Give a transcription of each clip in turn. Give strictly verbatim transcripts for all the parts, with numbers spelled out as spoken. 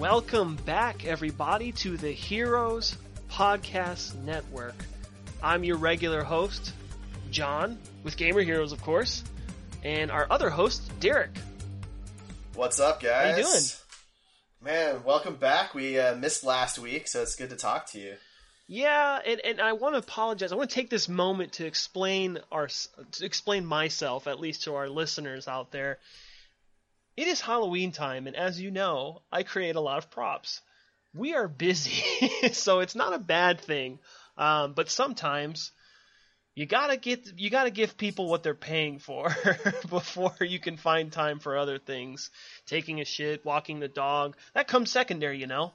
Welcome back, everybody, to the Heroes Podcast Network. I'm your regular host, John, with Gamer Heroes, of course, and our other host, Derek. What's up, guys? How you doing? Man, welcome back. We uh, missed last week, so it's good to talk to you. Yeah, and, and I want to apologize. I want to take this moment to explain our to explain myself, at least to our listeners out there. It is Halloween time, and as you know, I create a lot of props. We are busy, so it's not a bad thing. Um, but sometimes you gotta get you gotta give people what they're paying for before you can find time for other things. Taking a shit, walking the dog, that comes secondary, you know.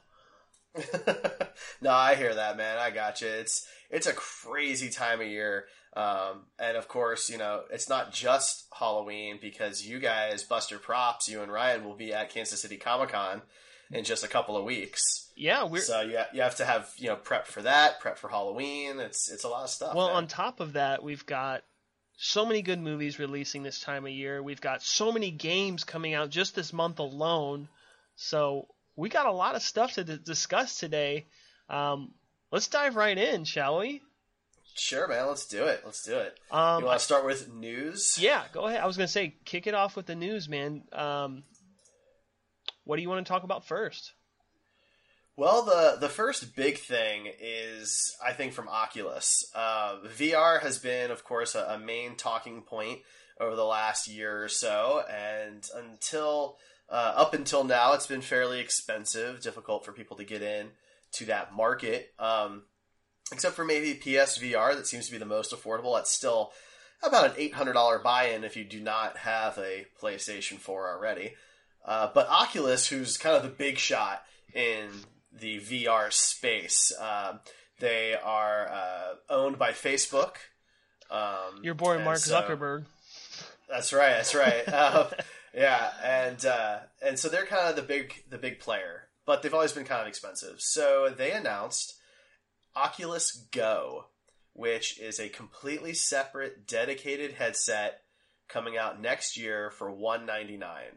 No, I hear that, man. I got you. It's it's a crazy time of year. Um, and of course, you know, it's not just Halloween because you guys, Buster Props, you and Ryan will be at Kansas City Comic-Con in just a couple of weeks. Yeah, we're so you you have to have, you know, prep for that, prep for Halloween. It's it's a lot of stuff. Well, man. On top of that, we've got so many good movies releasing this time of year. We've got so many games coming out just this month alone. So we got a lot of stuff to d- discuss today. Um, let's dive right in, shall we? Sure, man. Let's do it. Let's do it. Um, you want to start with news? Yeah, go ahead. I was going to say, kick it off with the news, man. Um, what do you want to talk about first? Well, the, the first big thing is, I think, from Oculus. Uh, V R has been, of course, a, a main talking point over the last year or so, and until uh, up until now, it's been fairly expensive, difficult for people to get in to that market. Um, except for maybe P S V R, that seems to be the most affordable. It's still about an eight hundred dollars buy-in if you do not have a PlayStation four already. Uh, but Oculus, who's kind of the big shot in the V R space, uh, they are uh, owned by Facebook. Um, Your boy Mark so, Zuckerberg. That's right. That's right. um, yeah, and uh, and so they're kind of the big the big player, but they've always been kind of expensive. So they announced Oculus Go, which is a completely separate, dedicated headset coming out next year for one hundred ninety-nine dollars.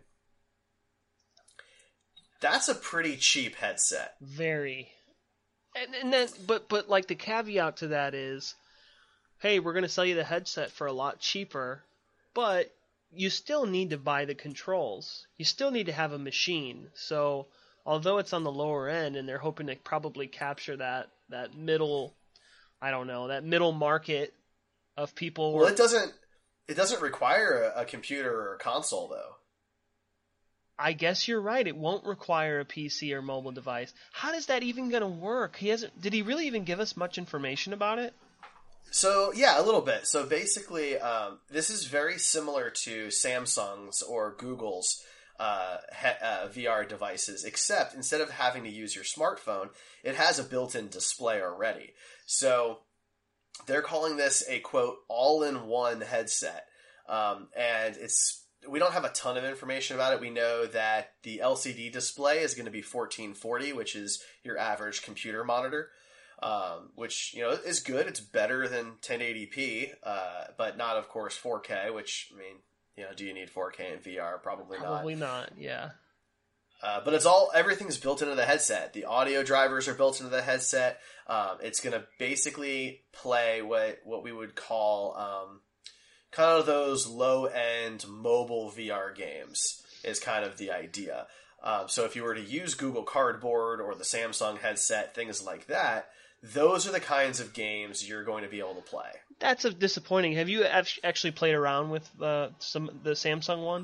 That's a pretty cheap headset. Very. And, and then, but but like the caveat to that is, hey, we're going to sell you the headset for a lot cheaper, but you still need to buy the controls. You still need to have a machine. So although it's on the lower end, and they're hoping to probably capture that that middle, I don't know, that middle market of people. Well, it doesn't it doesn't require a, a computer or a console, though. I guess you're right. It won't require a P C or mobile device. How is that even going to work? He hasn't. Did he really even give us much information about it? So, yeah, a little bit. So basically, um, this is very similar to Samsung's or Google's uh, he- uh, V R devices, except instead of having to use your smartphone, it has a built-in display already. So they're calling this a, quote, all-in-one headset. Um, and it's we don't have a ton of information about it. We know that the L C D display is going to be fourteen forty, which is your average computer monitor. Um, which, you know, is good. It's better than ten eighty p, uh, but not, of course, four K, which, I mean, you know, do you need four K in V R? Probably not. Probably not, yeah. Uh, but it's all, everything's built into the headset. The audio drivers are built into the headset. Um, it's going to basically play what, what we would call, um, kind of those low-end mobile V R games is kind of the idea. Um, so if you were to use Google Cardboard or the Samsung headset, things like that, those are the kinds of games you're going to be able to play. That's a disappointing. Have you actually played around with uh, some the Samsung one?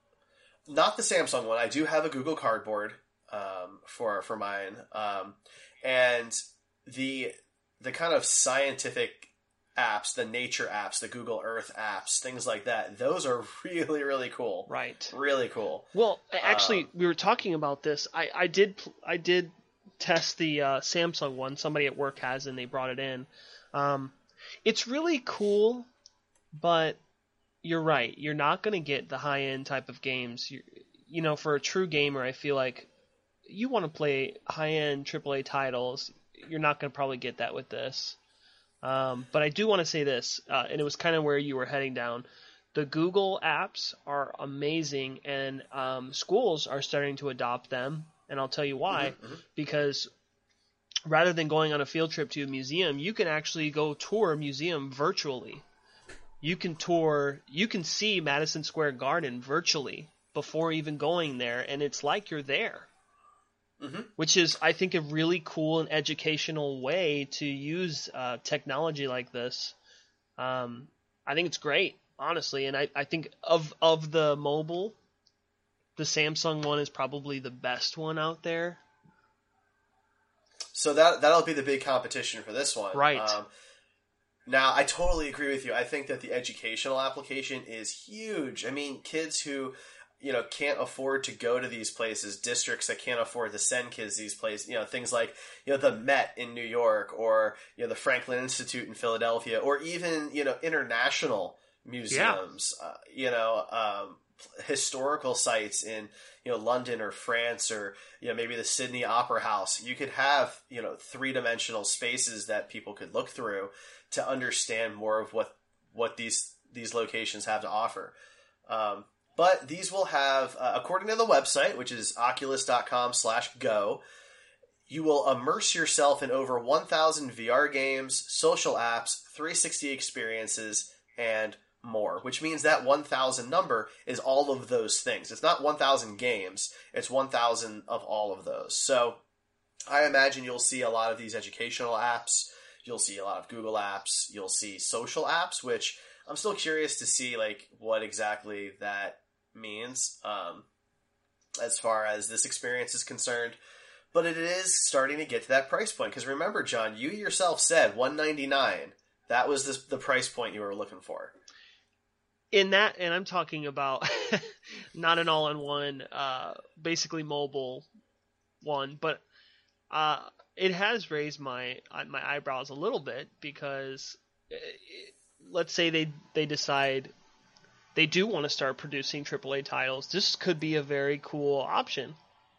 Not the Samsung one. I do have a Google Cardboard um, for for mine, um, and the the kind of scientific apps, the nature apps, the Google Earth apps, things like that. Those are really really cool. Right. Really cool. Well, actually, um, we were talking about this. I, I did I did test the uh, Samsung one. Somebody at work has, and they brought it in. Um, it's really cool, but you're right. You're not going to get the high-end type of games. You, you know, for a true gamer, I feel like you want to play high-end triple A titles. You're not going to probably get that with this. Um, but I do want to say this, uh, and it was kind of where you were heading down. The Google apps are amazing, and um, schools are starting to adopt them. And I'll tell you why. Mm-hmm, mm-hmm. Because rather than going on a field trip to a museum, you can actually go tour a museum virtually. You can tour, you can see Madison Square Garden virtually before even going there, and it's like you're there. Mm-hmm. Which is, I think, a really cool and educational way to use uh, technology like this. Um, I think it's great, honestly, and I, I think of of the mobile, the Samsung one is probably the best one out there. So that that'll be the big competition for this one, right? Um, now, I totally agree with you. I think that the educational application is huge. I mean, kids who, you know, can't afford to go to these places, districts that can't afford to send kids these places, you know, things like, you know, the Met in New York, or, you know, the Franklin Institute in Philadelphia, or even, you know, international museums, yeah. uh, you know, um, historical sites in, you know, London or France, or, you know, maybe the Sydney Opera House. You could have, you know, three-dimensional spaces that people could look through to understand more of what, what these, these locations have to offer. Um, But these will have, uh, according to the website, which is oculus.com slash go, you will immerse yourself in over one thousand V R games, social apps, three sixty experiences, and more. Which means that one thousand number is all of those things. It's not one thousand games, it's one thousand of all of those. So I imagine you'll see a lot of these educational apps, you'll see a lot of Google apps, you'll see social apps, which I'm still curious to see, like, what exactly that means um, as far as this experience is concerned. But it is starting to get to that price point. Because remember, John, you yourself said one ninety-nine. That was the, the price point you were looking for. In that, and I'm talking about not an all-in-one, uh, basically mobile one, but uh, it has raised my my eyebrows a little bit, because it, let's say they they decide they do want to start producing triple A titles. This could be a very cool option.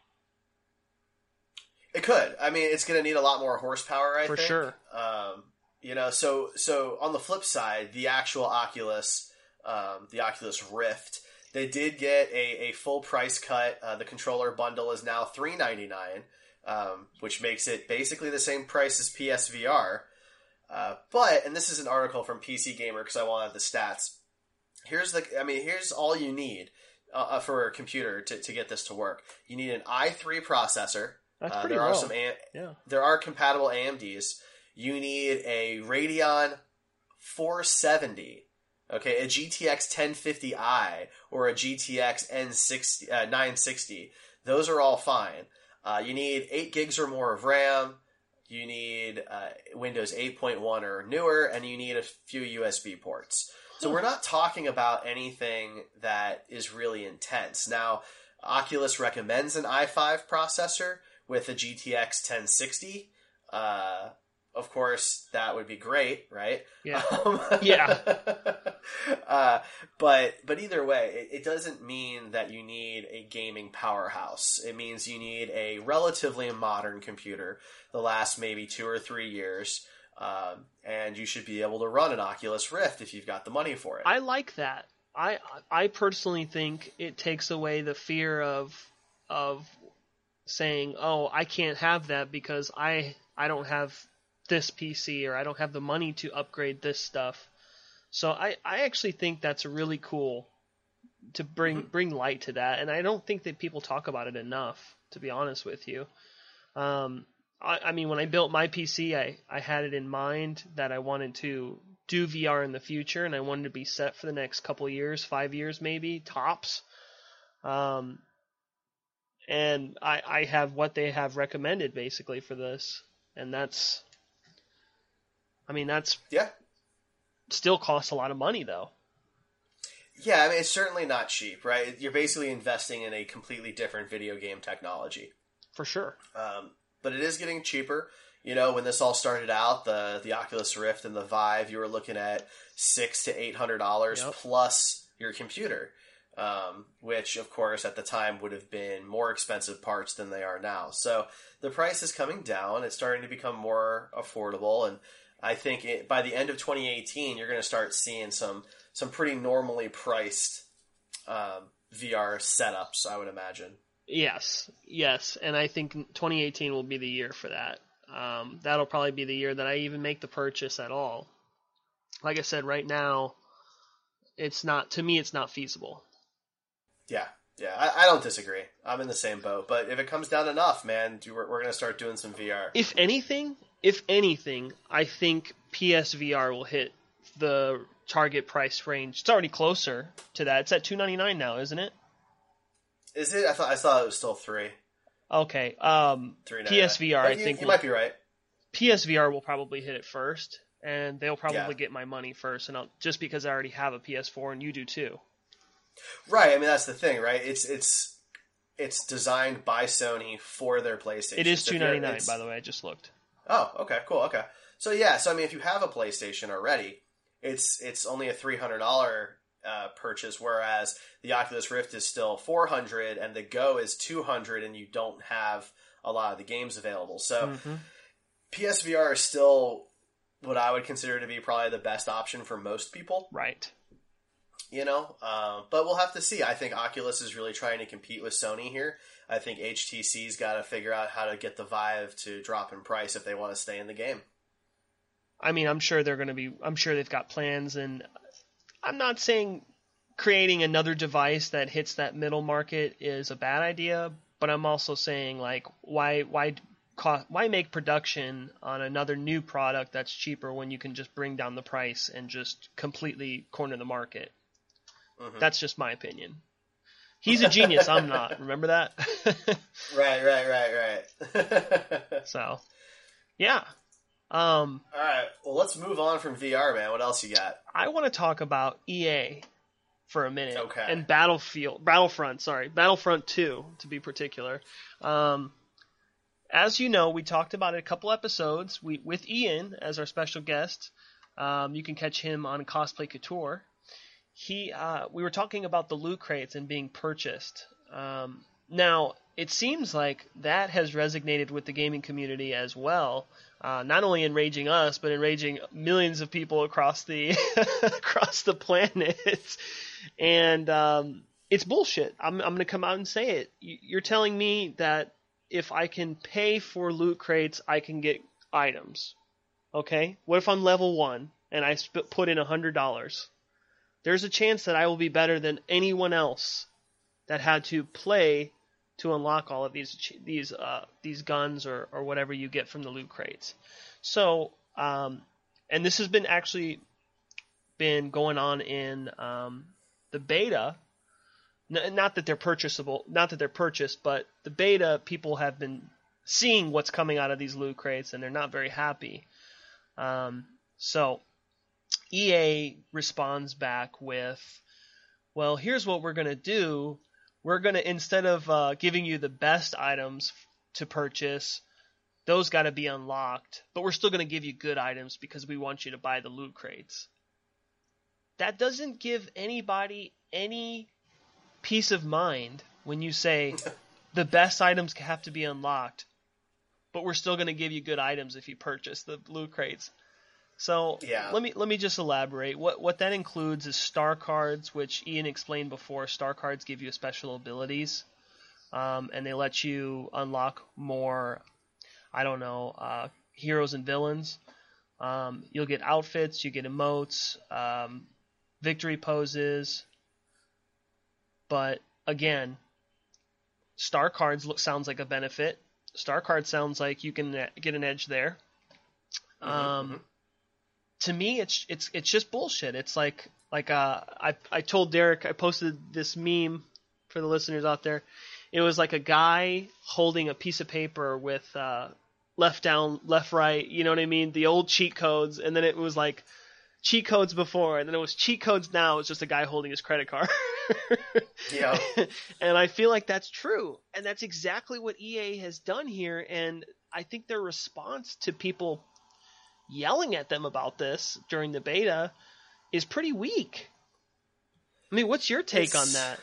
It could. I mean, it's going to need a lot more horsepower, I For think. sure. Um, you know, so so on the flip side, the actual Oculus, um, the Oculus Rift, they did get a, a full price cut. Uh, the controller bundle is now three ninety-nine, um, which makes it basically the same price as P S V R. Uh, but, and this is an article from P C Gamer because I wanted the stats. Here's the, I mean, here's all you need uh, for a computer to, to get this to work. You need an i three processor. That's uh, pretty there low. are some, A- yeah. There are compatible A M Ds. You need a Radeon four seventy, okay, a G T X ten fifty i, or a G T X N sixty, uh, nine sixty. Those are all fine. Uh, you need eight gigs or more of RAM. You need uh, Windows eight point one or newer, and you need a few U S B ports. So we're not talking about anything that is really intense. Now, Oculus recommends an i five processor with a G T X ten sixty. Uh, of course, that would be great, right? Yeah. Um, yeah. uh, but but either way, it, it doesn't mean that you need a gaming powerhouse. It means you need a relatively modern computer the last maybe two or three years. Um, and you should be able to run an Oculus Rift if you've got the money for it. I like that. I I personally think it takes away the fear of of saying, "Oh, I can't have that because I I don't have this P C, or I don't have the money to upgrade this stuff." So I, I actually think that's really cool to bring mm-hmm. bring light to that, and I don't think that people talk about it enough, to be honest with you. Um, I, I mean, when I built my P C, I, I had it in mind that I wanted to do V R in the future, and I wanted to be set for the next couple of years, five years maybe, tops. Um, and I, I have what they have recommended basically for this, and that's, I mean, that's yeah, still costs a lot of money though. Yeah, I mean, it's certainly not cheap, right? You're basically investing in a completely different video game technology. For sure. Um, but it is getting cheaper. You know, when this all started out, the the Oculus Rift and the Vive, you were looking at six to eight hundred dollars yep. plus your computer, um, which of course at the time would have been more expensive parts than they are now. So the price is coming down. It's starting to become more affordable, and I think it, by the end of twenty eighteen, you're going to start seeing some some pretty normally priced um, V R setups, I would imagine. Yes, yes, and I think twenty eighteen will be the year for that. Um, that'll probably be the year that I even make the purchase at all. Like I said, right now, it's not, to me, it's not feasible. Yeah, yeah, I, I don't disagree. I'm in the same boat. But if it comes down enough, man, we're, we're going to start doing some V R. If anything, if anything, I think P S V R will hit the target price range. It's already closer to that. It's at two ninety-nine now, isn't it? Is it? I thought I thought it was still three. Okay. Um, Three P S V R, I I think you will, might be right. P S V R will probably hit it first, and they'll probably Yeah. get my money first, and I'll, just because I already have a P S four and you do too. Right. I mean, that's the thing, right? It's it's it's designed by Sony for their PlayStation. It is So two if you're- ninety-nine, it's- by the way. I just looked. Oh, okay, cool, okay. So yeah, so I mean, if you have a PlayStation already, it's it's only a three hundred dollar uh, purchase, whereas the Oculus Rift is still four hundred and the Go is two hundred, and you don't have a lot of the games available. So Mhm. P S V R is still what I would consider to be probably the best option for most people. Right. You know, uh, but we'll have to see. I think Oculus is really trying to compete with Sony here. I think H T C's got to figure out how to get the Vive to drop in price if they want to stay in the game. I mean, I'm sure they're going to be, I'm sure they've got plans, and I'm not saying creating another device that hits that middle market is a bad idea, but I'm also saying, like, why, why, co- why make production on another new product that's cheaper when you can just bring down the price and just completely corner the market? Mm-hmm. That's just my opinion. He's a genius. I'm not. Remember that? Right, right, right, right. So, yeah. Um, All right. Well, let's move on from V R, man. What else you got? I want to talk about E A for a minute. Okay. And Battlefield, Battlefront, sorry, Battlefront two, to be particular. Um, as you know, we talked about it a couple episodes we, with Ian as our special guest. Um, you can catch him on Cosplay Couture. He, uh, we were talking about the loot crates and being purchased. Um, now, it seems like that has resonated with the gaming community as well. Uh, not only enraging us, but enraging millions of people across the across the planet. And um, it's bullshit. I'm, I'm going to come out and say it. You're telling me that if I can pay for loot crates, I can get items. Okay? What if I'm level one and I sp- put in one hundred dollars? There's a chance that I will be better than anyone else that had to play to unlock all of these these uh, these guns or, or whatever you get from the loot crates. So, um, and this has been actually been going on in um, the beta. N- not that they're purchasable, not that they're purchased, but the beta people have been seeing what's coming out of these loot crates, and they're not very happy. Um, so, E A responds back with, well, here's what we're going to do. We're going to, instead of uh, giving you the best items to purchase, those got to be unlocked, but we're still going to give you good items because we want you to buy the loot crates. That doesn't give anybody any peace of mind when you say the best items have to be unlocked, but we're still going to give you good items if you purchase the loot crates. So Yeah. let me let me just elaborate. What what that includes is star cards, which Ian explained before. Star cards give you special abilities, um, and they let you unlock more, I don't know, uh, heroes and villains. Um, you'll get outfits, you get emotes, um, victory poses. But again, star cards look sounds like a benefit. Star card sounds like you can get an edge there. Mm-hmm, Um, mm-hmm. To me, it's it's it's just bullshit. It's like like uh, I I told Derek, I posted this meme for the listeners out there. It was like a guy holding a piece of paper with uh, left down, left right. You know what I mean? The old cheat codes, and then it was like cheat codes before, and then it was cheat codes now. It's just a guy holding his credit card. Yeah. And I feel like that's true, and that's exactly what E A has done here. And I think their response to people yelling at them about this during the beta is pretty weak. I mean, what's your take It's, on that?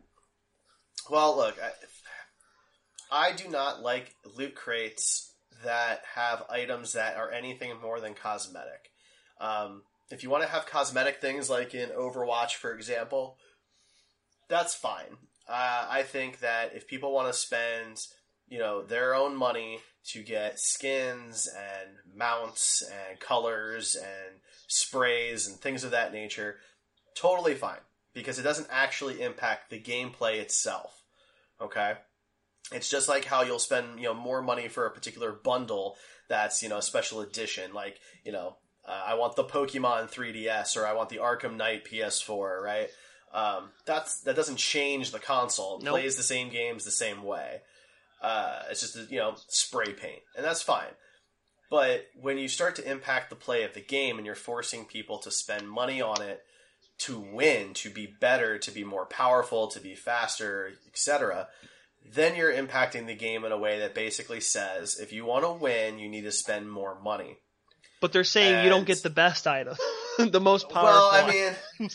Well, look, I, I do not like loot crates that have items that are anything more than cosmetic. Um, if you want to have cosmetic things like in Overwatch, for example, that's fine. Uh, I think that if people want to spend, you know, their own money to get skins and mounts and colors and sprays and things of that nature, totally fine, because it doesn't actually impact the gameplay itself. Okay? It's just like how you'll spend, you know, more money for a particular bundle that's, you know, a special edition, like, you know, uh, I want the Pokemon three D S or I want the Arkham Knight P S four, right? Um, that's that doesn't change the console. It Nope. plays the same games the same way. Uh, it's just, you know, spray paint, and that's fine. But when you start to impact the play of the game and you're forcing people to spend money on it to win, to be better, to be more powerful, to be faster, et cetera, then you're impacting the game in a way that basically says, if you want to win, you need to spend more money. But they're saying and, you don't get the best item, the most powerful. Well, I mean,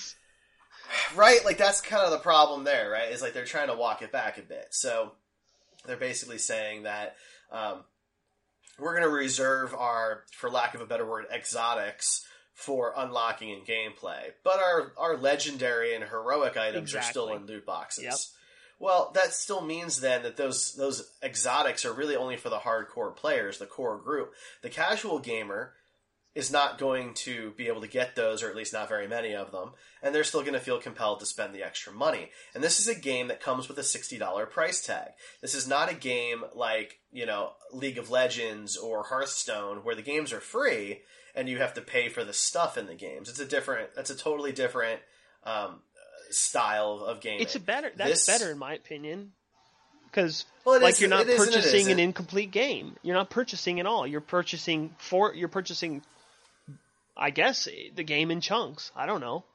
right? Like, that's kind of the problem there, right? Is like they're trying to walk it back a bit. So they're basically saying that um, we're going to reserve our, for lack of a better word, exotics for unlocking in gameplay. But our, our legendary and heroic items exactly. are still in loot boxes. Yep. Well, that still means then that those those exotics are really only for the hardcore players, the core group. The casual gamer is not going to be able to get those, or at least not very many of them, and they're still going to feel compelled to spend the extra money. And this is a game that comes with a sixty dollars price tag. This is not a game like, you know, League of Legends or Hearthstone, where the games are free and you have to pay for the stuff in the games. It's a different, that's a totally different um, style of gaming. It's a better, that's this, better in my opinion. Because, well, like, is, you're not purchasing an incomplete game. You're not purchasing at all. You're purchasing for, you're purchasing, I guess, the game in chunks. I don't know.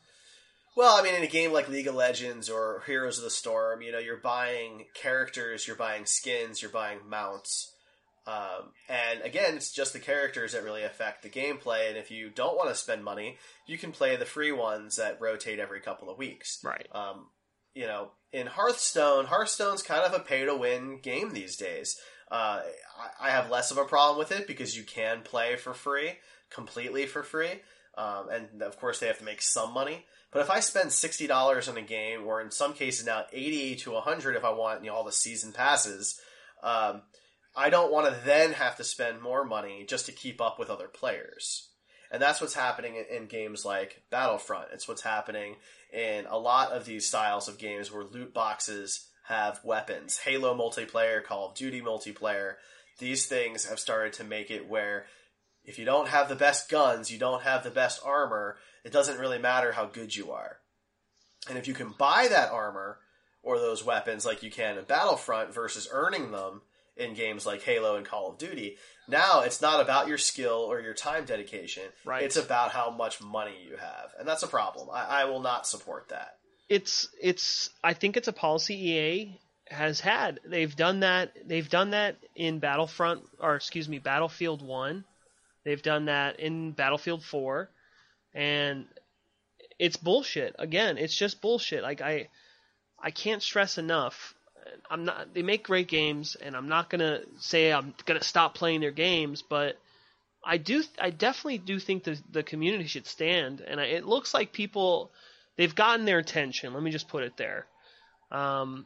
Well, I mean, in a game like League of Legends or Heroes of the Storm, you know, you're buying characters, you're buying skins, you're buying mounts. Um, and again, it's just the characters that really affect the gameplay. And if you don't want to spend money, you can play the free ones that rotate every couple of weeks. Right. Um, you know, in Hearthstone, Hearthstone's kind of a pay-to-win game these days. Uh, I, I have less of a problem with it because you can play for free, completely for free. Um, and of course, they have to make some money. But if I spend sixty dollars on a game, or in some cases now eighty to one hundred if I want, you know, all the season passes, um, I don't want to then have to spend more money just to keep up with other players. And that's what's happening in, in games like Battlefront. It's what's happening in a lot of these styles of games where loot boxes have weapons. Halo multiplayer, Call of Duty multiplayer. These things have started to make it where if you don't have the best guns, you don't have the best armor, it doesn't really matter how good you are. And if you can buy that armor or those weapons like you can in Battlefront versus earning them in games like Halo and Call of Duty, now it's not about your skill or your time dedication. Right. It's about how much money you have. And that's a problem. I, I will not support that. It's, it's, I think it's a policy E A has had. They've done that, they've done that in Battlefront, or excuse me, Battlefield one. They've done that in Battlefield four. And it's bullshit. Again, it's just bullshit. Like, I, I can't stress enough. I'm not. They make great games, and I'm not gonna say I'm gonna stop playing their games, but I do. I definitely do think the the community should stand, and I, it looks like people they've gotten their attention. Let me just put it there. Um,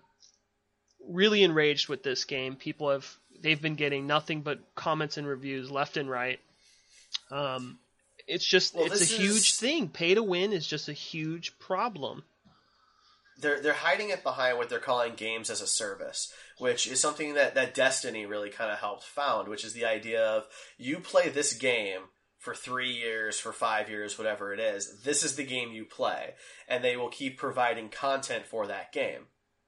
really enraged with this game. People have they've been getting nothing but comments and reviews left and right. Um, it's just well, it's a is... huge thing. Pay to win is just a huge problem. They're they're hiding it behind what they're calling games as a service, which is something that, that Destiny really kind of helped found, which is the idea of you play this game for three years, for five years, whatever it is. This is the game you play, and they will keep providing content for that game.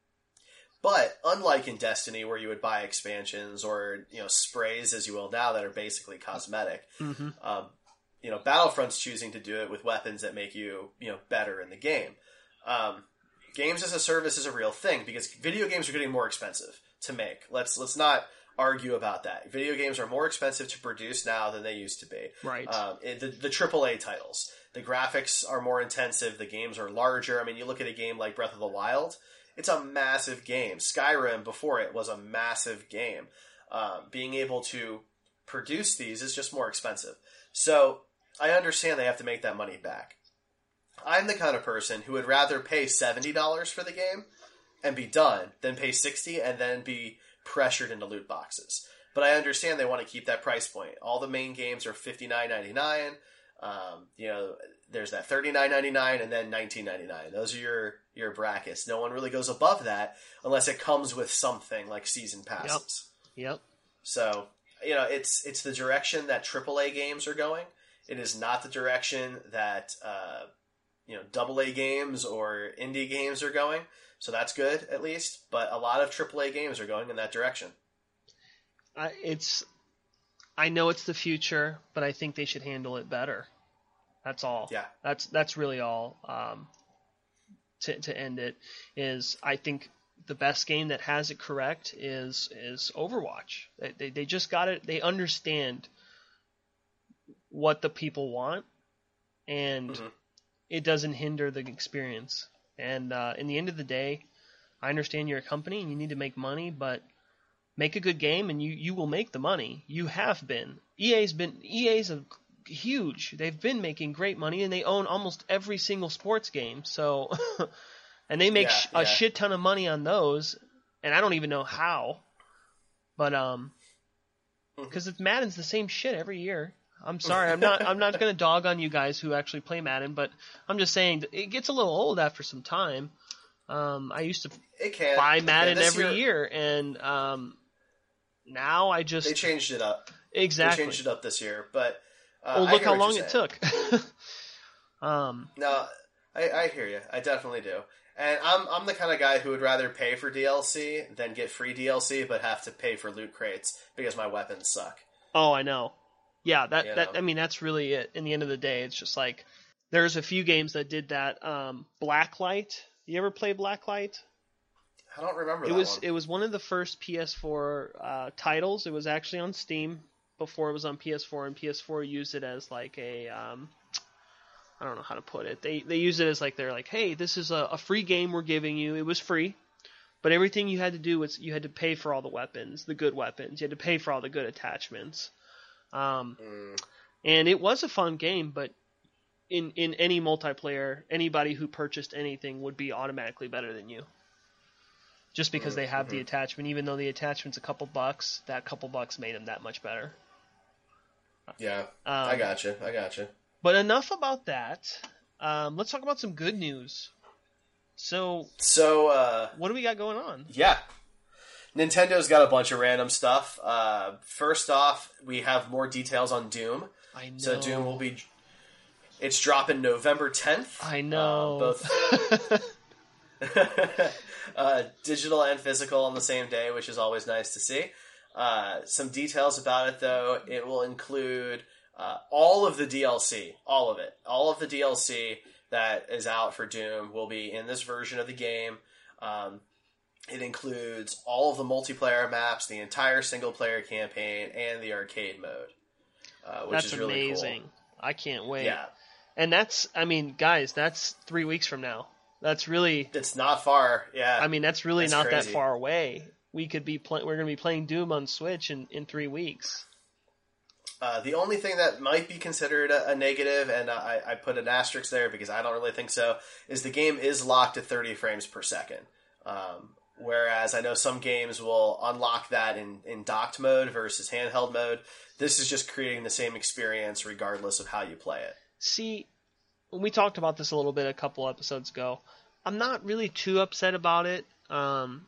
But unlike in Destiny, where you would buy expansions or you know sprays, as you will now, that are basically cosmetic, Mm-hmm. um, you know Battlefront's choosing to do it with weapons that make you you know better in the game. Um, Games as a service is a real thing because video games are getting more expensive to make. Let's let's not argue about that. Video games are more expensive to produce now than they used to be. Right. Um, it, the the triple A titles, the graphics are more intensive. The games are larger. I mean, you look at a game like Breath of the Wild. It's a massive game. Skyrim before it was a massive game. Um, being able to produce these is just more expensive. So I understand they have to make that money back. I'm the kind of person who would rather pay seventy dollars for the game and be done than pay sixty and then be pressured into loot boxes. But I understand they want to keep that price point. All the main games are fifty-nine ninety-nine. Um, you know, there's that thirty-nine ninety-nine and then nineteen ninety-nine. Those are your, your brackets. No one really goes above that unless it comes with something like season passes. Yep. Yep. So, you know, it's it's the direction that triple A games are going. It is not the direction that uh, you know, double A games or indie games are going. So that's good, at least. But a lot of triple A games are going in that direction. Uh, it's, I know it's the future, but I think they should handle it better. That's all. Yeah. That's that's really all. Um, to to end it is, I think the best game that has it correct is is Overwatch. They they, they just got it. They understand what the people want, and mm-hmm. it doesn't hinder the experience. And uh, in the end of the day, I understand you're a company and you need to make money, but make a good game and you, you will make the money. You have been. E A's been E A's a huge. They've been making great money and they own almost every single sports game. So, and they make yeah, sh- yeah. a shit ton of money on those, and I don't even know how. But um, because it's Madden's the same shit every year. I'm sorry, I'm not. I'm not gonna dog on you guys who actually play Madden, but I'm just saying it gets a little old after some time. Um, I used to it can. buy Madden yeah, every year, year, and um, now I just they changed it up. Exactly, they changed it up this year, but uh, well, look how long it took. um, no, I, I hear you. I definitely do. And I'm I'm the kind of guy who would rather pay for D L C than get free D L C, but have to pay for loot crates because my weapons suck. Oh, I know. Yeah, that, you that know? I mean, that's really it. In the end of the day, it's just like there's a few games that did that. Um, Blacklight. You ever play Blacklight? I don't remember. It that was one. it was one of the first P S four uh, titles. It was actually on Steam before it was on P S four, and P S four used it as like a um, I don't know how to put it. They they used it as like they're like, hey, this is a, a free game we're giving you. It was free, but everything you had to do was you had to pay for all the weapons, the good weapons. You had to pay for all the good attachments. Um, mm. And it was a fun game, but in in any multiplayer, anybody who purchased anything would be automatically better than you. Just because mm-hmm. they have the attachment, even though the attachment's a couple bucks, that couple bucks made them that much better. Yeah, um, I gotcha, I gotcha. But enough about that. Um, let's talk about some good news. So, so uh, what do we got going on? Yeah, Nintendo's got a bunch of random stuff. Uh, first off, we have more details on Doom. I know. So Doom will be... It's dropping November tenth. I know. Uh, both uh, digital and physical on the same day, which is always nice to see. Uh, some details about it, though. It will include uh, all of the D L C. All of it. All of the D L C that is out for Doom will be in this version of the game. Um... It includes all of the multiplayer maps, the entire single-player campaign, and the arcade mode, uh, which that's is really amazing. cool. I can't wait. Yeah. And that's, I mean, guys, that's three weeks from now. That's really... It's not far, yeah. I mean, that's really that's not crazy. that far away. We could be play- We're going to be playing Doom on Switch in, in three weeks. Uh, the only thing that might be considered a, a negative, and I, I put an asterisk there because I don't really think so, is the game is locked at thirty frames per second. Um... Whereas I know some games will unlock that in, in docked mode versus handheld mode. This is just creating the same experience regardless of how you play it. See, when we talked about this a little bit a couple episodes ago, I'm not really too upset about it. Um,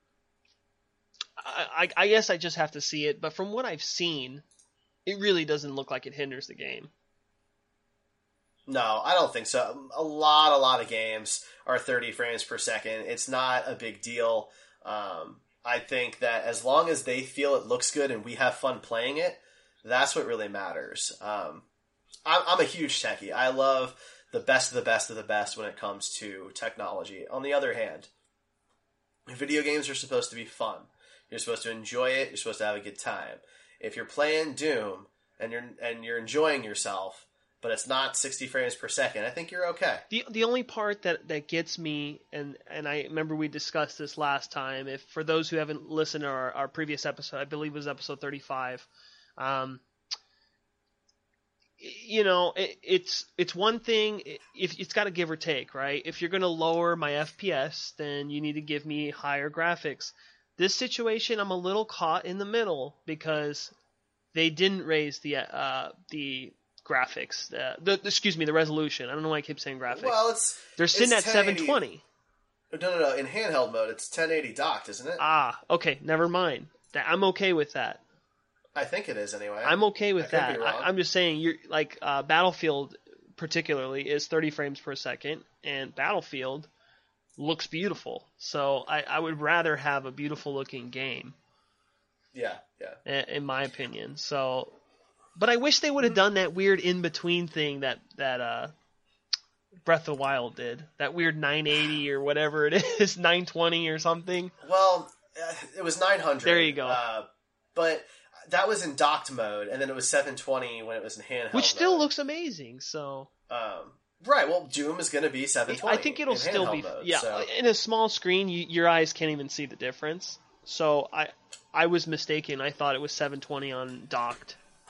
I, I, I guess I just have to see it, but from what I've seen, it really doesn't look like it hinders the game. No, I don't think so. A lot, a lot of games are thirty frames per second. It's not a big deal. Um, I think that as long as they feel it looks good and we have fun playing it, that's what really matters. Um, I'm, I'm a huge techie. I love the best of the best of the best when it comes to technology. On the other hand, video games are supposed to be fun. You're supposed to enjoy it. You're supposed to have a good time. If you're playing Doom and you're and you're enjoying yourself, but it's not sixty frames per second, I think you're okay. The the only part that, that gets me, and, and I remember we discussed this last time, if for those who haven't listened to our, our previous episode, I believe it was episode thirty-five, um, you know, it, it's it's one thing if it's got to give or take, right? If you're going to lower my F P S, then you need to give me higher graphics. This situation, I'm a little caught in the middle because they didn't raise the uh, the graphics, uh, the excuse me, the resolution. I don't know why I keep saying graphics. Well, it's they're sitting it's at seven twenty. No, no, no. In handheld mode, it's ten eighty docked, isn't it? Ah, okay, never mind. That I'm okay with that. I think it is anyway. I'm okay with I that. I, I'm just saying, you're like uh, Battlefield, particularly, is thirty frames per second, and Battlefield looks beautiful. So I, I would rather have a beautiful looking game. Yeah, yeah. In, in my opinion. So, but I wish they would have done that weird in between thing that that uh, Breath of the Wild did. That weird nine eighty or whatever it is, nine twenty or something. Well, uh, it was nine hundred. There you go. Uh, but that was in docked mode, and then it was seven twenty when it was in handheld Which still mode. looks amazing, so... Um, right, well, Doom is going to be seven twenty. I think it'll still be... Mode, yeah, so. In a small screen, you, your eyes can't even see the difference. So I I was mistaken. I thought it was seven twenty on docked.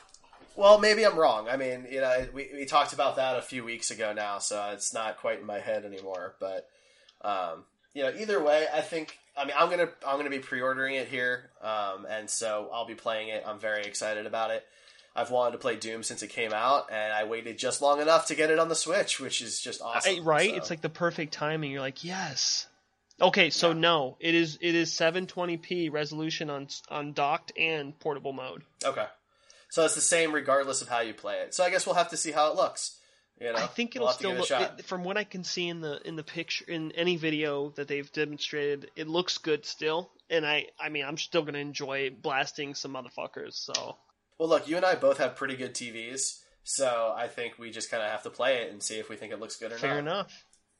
Well, maybe I'm wrong. I mean, you know, we, we talked about that a few weeks ago now, so it's not quite in my head anymore. But, um, you know, either way, I think... I mean, I'm gonna I'm gonna be pre-ordering it here, um, and so I'll be playing it. I'm very excited about it. I've wanted to play Doom since it came out, and I waited just long enough to get it on the Switch, which is just awesome. I, right? So. It's like the perfect timing. You're like, yes. Okay, so yeah. no, it is it is seven twenty p resolution on on docked and portable mode. Okay, so it's the same regardless of how you play it. So I guess we'll have to see how it looks. You know, I think it'll we'll still look. It, from what I can see in the in the picture, in any video that they've demonstrated, it looks good still. And I, I mean, I'm still gonna enjoy blasting some motherfuckers. So. Well, look, you and I both have pretty good T Vs, so I think we just kind of have to play it and see if we think it looks good or Fair not. Fair enough.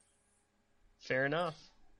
Fair enough.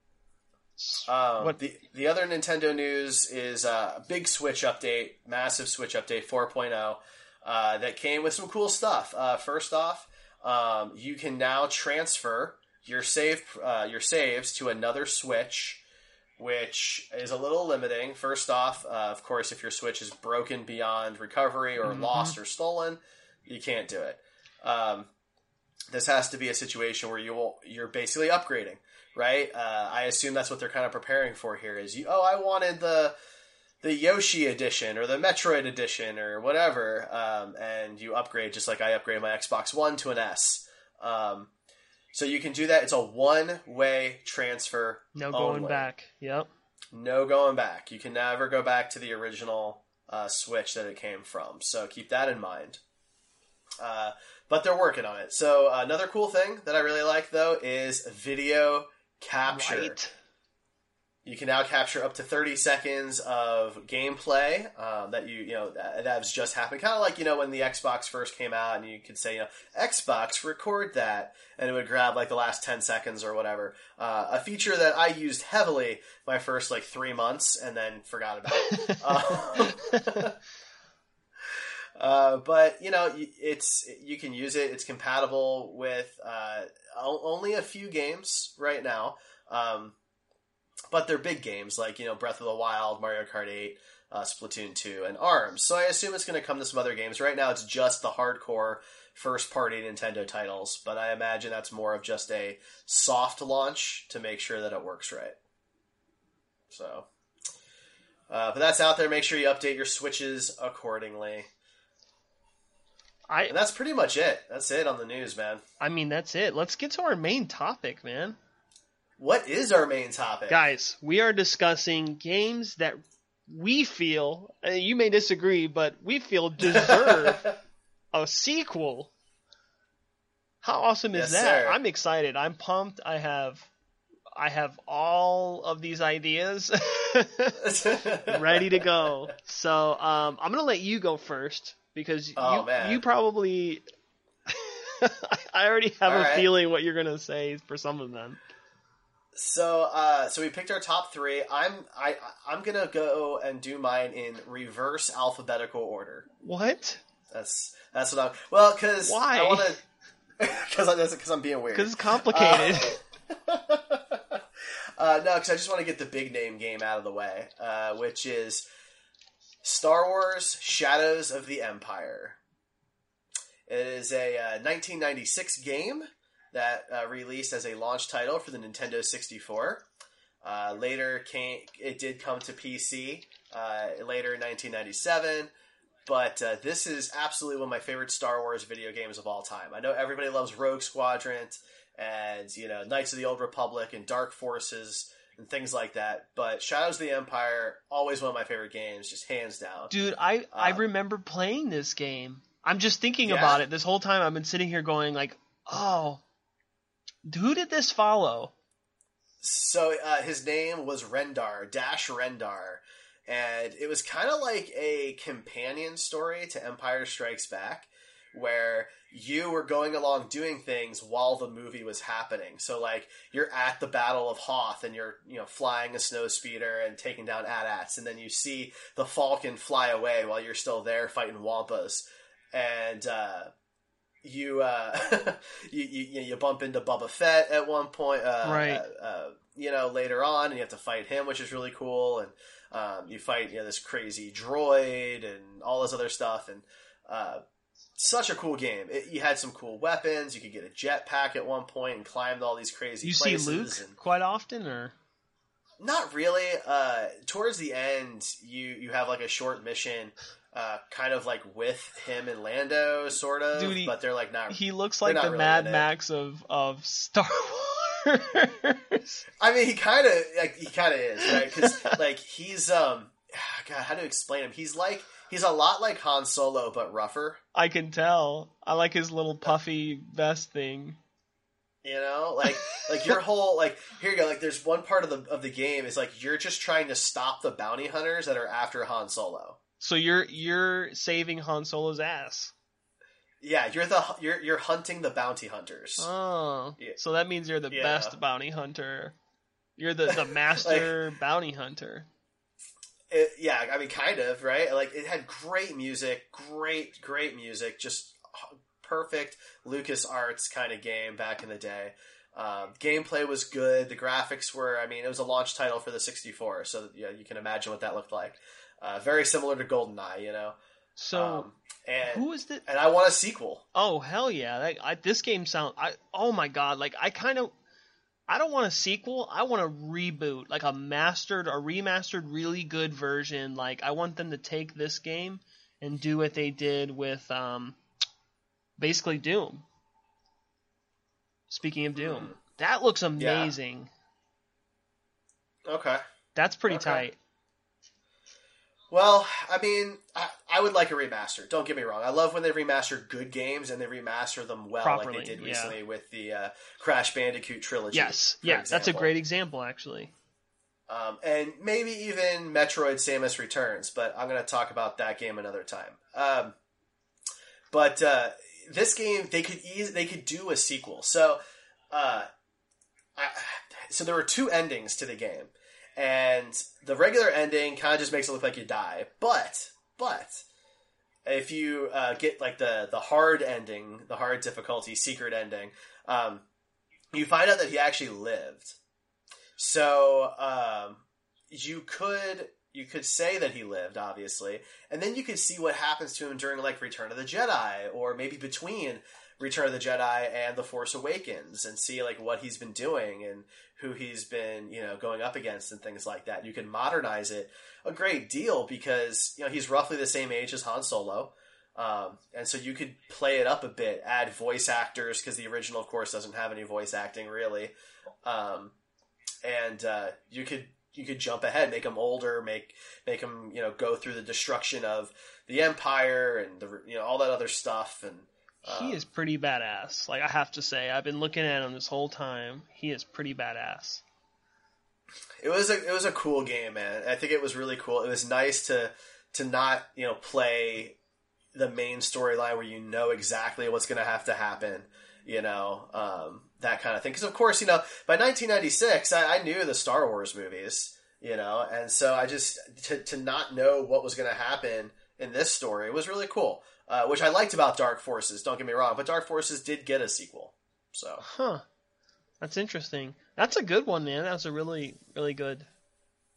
Um, what the the other Nintendo news is uh, a big Switch update, massive Switch update four point oh, uh, that came with some cool stuff. Uh, first off. Um, you can now transfer your save uh, your saves to another Switch, which is a little limiting. First off, uh, of course, if your Switch is broken beyond recovery or mm-hmm. lost or stolen, you can't do it. Um, this has to be a situation where you will, you're basically upgrading, right? Uh, I assume that's what they're kind of preparing for here. Is you? Oh, I wanted the. the Yoshi edition or the Metroid edition or whatever, um, and you upgrade just like I upgrade my Xbox One to an S. Um, so you can do that. It's a one-way transfer. No only. going back. Yep. No going back. You can never go back to the original uh, Switch that it came from. So keep that in mind. Uh, but they're working on it. So uh, another cool thing that I really like, though, is video capture. Right. You can now capture up to thirty seconds of gameplay um, that you you know that, that has just happened. Kind of like you know when the Xbox first came out, and you could say you know Xbox record that, and it would grab like the last ten seconds or whatever. Uh, a feature that I used heavily my first like three months, and then forgot about. um, uh, but you know it's you can use it. It's compatible with uh, only a few games right now. Um, But they're big games like, you know, Breath of the Wild, Mario Kart eight, uh, Splatoon two, and ARMS. So I assume it's going to come to some other games. Right now it's just the hardcore first-party Nintendo titles, but I imagine that's more of just a soft launch to make sure that it works right. So, uh, but that's out there. Make sure you update your Switches accordingly. I, and that's pretty much it. That's it on the news, man. I mean, that's it. Let's get to our main topic, man. What is our main topic? Guys, we are discussing games that we feel, uh, you may disagree, but we feel deserve a sequel. How awesome is yes, that? Sir. I'm excited. I'm pumped. I have I have all of these ideas ready to go. So um, I'm going to let you go first because oh, you, man. you probably... I already have all a right. feeling what you're going to say for some of them. So, uh, so we picked our top three. I'm, I, I'm gonna go and do mine in reverse alphabetical order. What? That's that's what I'm. Well, because why? I want to. Because because I'm being weird. Because it's complicated. Uh, uh, no, because I just want to get the big name game out of the way, uh, which is Star Wars: Shadows of the Empire. It is a uh, nineteen ninety-six game that uh, released as a launch title for the Nintendo sixty-four. Uh, later, came it did come to P C uh, later in nineteen ninety-seven. But uh, this is absolutely one of my favorite Star Wars video games of all time. I know everybody loves Rogue Squadron and, you know, Knights of the Old Republic and Dark Forces and things like that. But Shadows of the Empire, always one of my favorite games, just hands down. Dude, I, um, I remember playing this game. I'm just thinking yeah? about it this whole time. I've been sitting here going like, oh, who did this follow? So uh, his name was Rendar, Dash Rendar. And it was kind of like a companion story to Empire Strikes Back, where you were going along doing things while the movie was happening. So, like, you're at the Battle of Hoth, and you're, you know, flying a snowspeeder and taking down A T A Ts, and then you see the Falcon fly away while you're still there fighting Wampas. And, uh... You, uh, you, you you bump into Boba Fett at one point, uh, right? Uh, uh, you know, later on, and you have to fight him, which is really cool. And um, you fight, you know, this crazy droid and all this other stuff, and uh, such a cool game. It, you had some cool weapons. You could get a jetpack at one point and climb all these crazy. You places see Luke and... quite often, or not really. Uh, towards the end, you you have like a short mission. Uh, kind of like with him and Lando, sort of, Dude, he, but they're like not. He looks like the really Mad Max of, of Star Wars. I mean, he kind of like he kind of is, right? Because like he's um, God, how to explain him? He's like he's a lot like Han Solo, but rougher. I can tell. I like his little puffy vest thing. You know, like like your whole like here you go. Like there's one part of the of the game is like you're just trying to stop the bounty hunters that are after Han Solo. So you're you're saving Han Solo's ass. Yeah, you're the you're you're hunting the bounty hunters. Oh, yeah. So that means you're the yeah. best bounty hunter. You're the the master like, bounty hunter. It, yeah, I mean, kind of right. Like it had great music, great great music, just perfect LucasArts kind of game back in the day. Um, gameplay was good. The graphics were, I mean, it was a launch title for the sixty-four, so yeah, you can imagine what that looked like. Uh, very similar to GoldenEye, you know. So, um, and, who is it? And I want a sequel. Oh hell yeah! That, I, this game sound. I oh my god! Like I kind of, I don't want a sequel. I want a reboot, like a mastered, a remastered, really good version. Like I want them to take this game and do what they did with, um, basically Doom. Speaking of Doom, mm. that looks amazing. Yeah. Okay. That's pretty okay. tight. Well, I mean, I, I would like a remaster. Don't get me wrong. I love when they remaster good games and they remaster them well, Properly, like they did yeah. recently with the uh, Crash Bandicoot trilogy. Yes, yeah, example. That's a great example, actually. Um, and maybe even Metroid Samus Returns, but I'm going to talk about that game another time. Um, but uh, this game, they could easily, they could do a sequel. So, uh, I, so there were two endings to the game. And the regular ending kind of just makes it look like you die. But, but, if you uh, get like the, the hard ending, the hard difficulty, secret ending, um, you find out that he actually lived. So, um, you could, you could say that he lived, obviously, and then you could see what happens to him during like Return of the Jedi, or maybe between Return of the Jedi and The Force Awakens, and see like what he's been doing and who he's been, you know, going up against and things like that. You can modernize it a great deal because, you know, he's roughly the same age as Han Solo. Um, and so you could play it up a bit, add voice actors, because the original, of course, doesn't have any voice acting, really. Um, and uh, you could you could jump ahead, make him older, make make him, you know, go through the destruction of the Empire and the, you know, all that other stuff. And he is pretty badass. Like, I have to say, I've been looking at him this whole time. He is pretty badass. It was a it was a cool game, man. I think it was really cool. It was nice to to not, you know, play the main storyline where you know exactly what's going to have to happen, you know, um, that kind of thing. Because, of course, you know, by nineteen ninety-six, I, I knew the Star Wars movies, you know, and so I just, to, to not know what was going to happen in this story was really cool. Uh, which I liked about Dark Forces, don't get me wrong, but Dark Forces did get a sequel. So, huh. That's interesting. That's a good one, man. That's a really, really good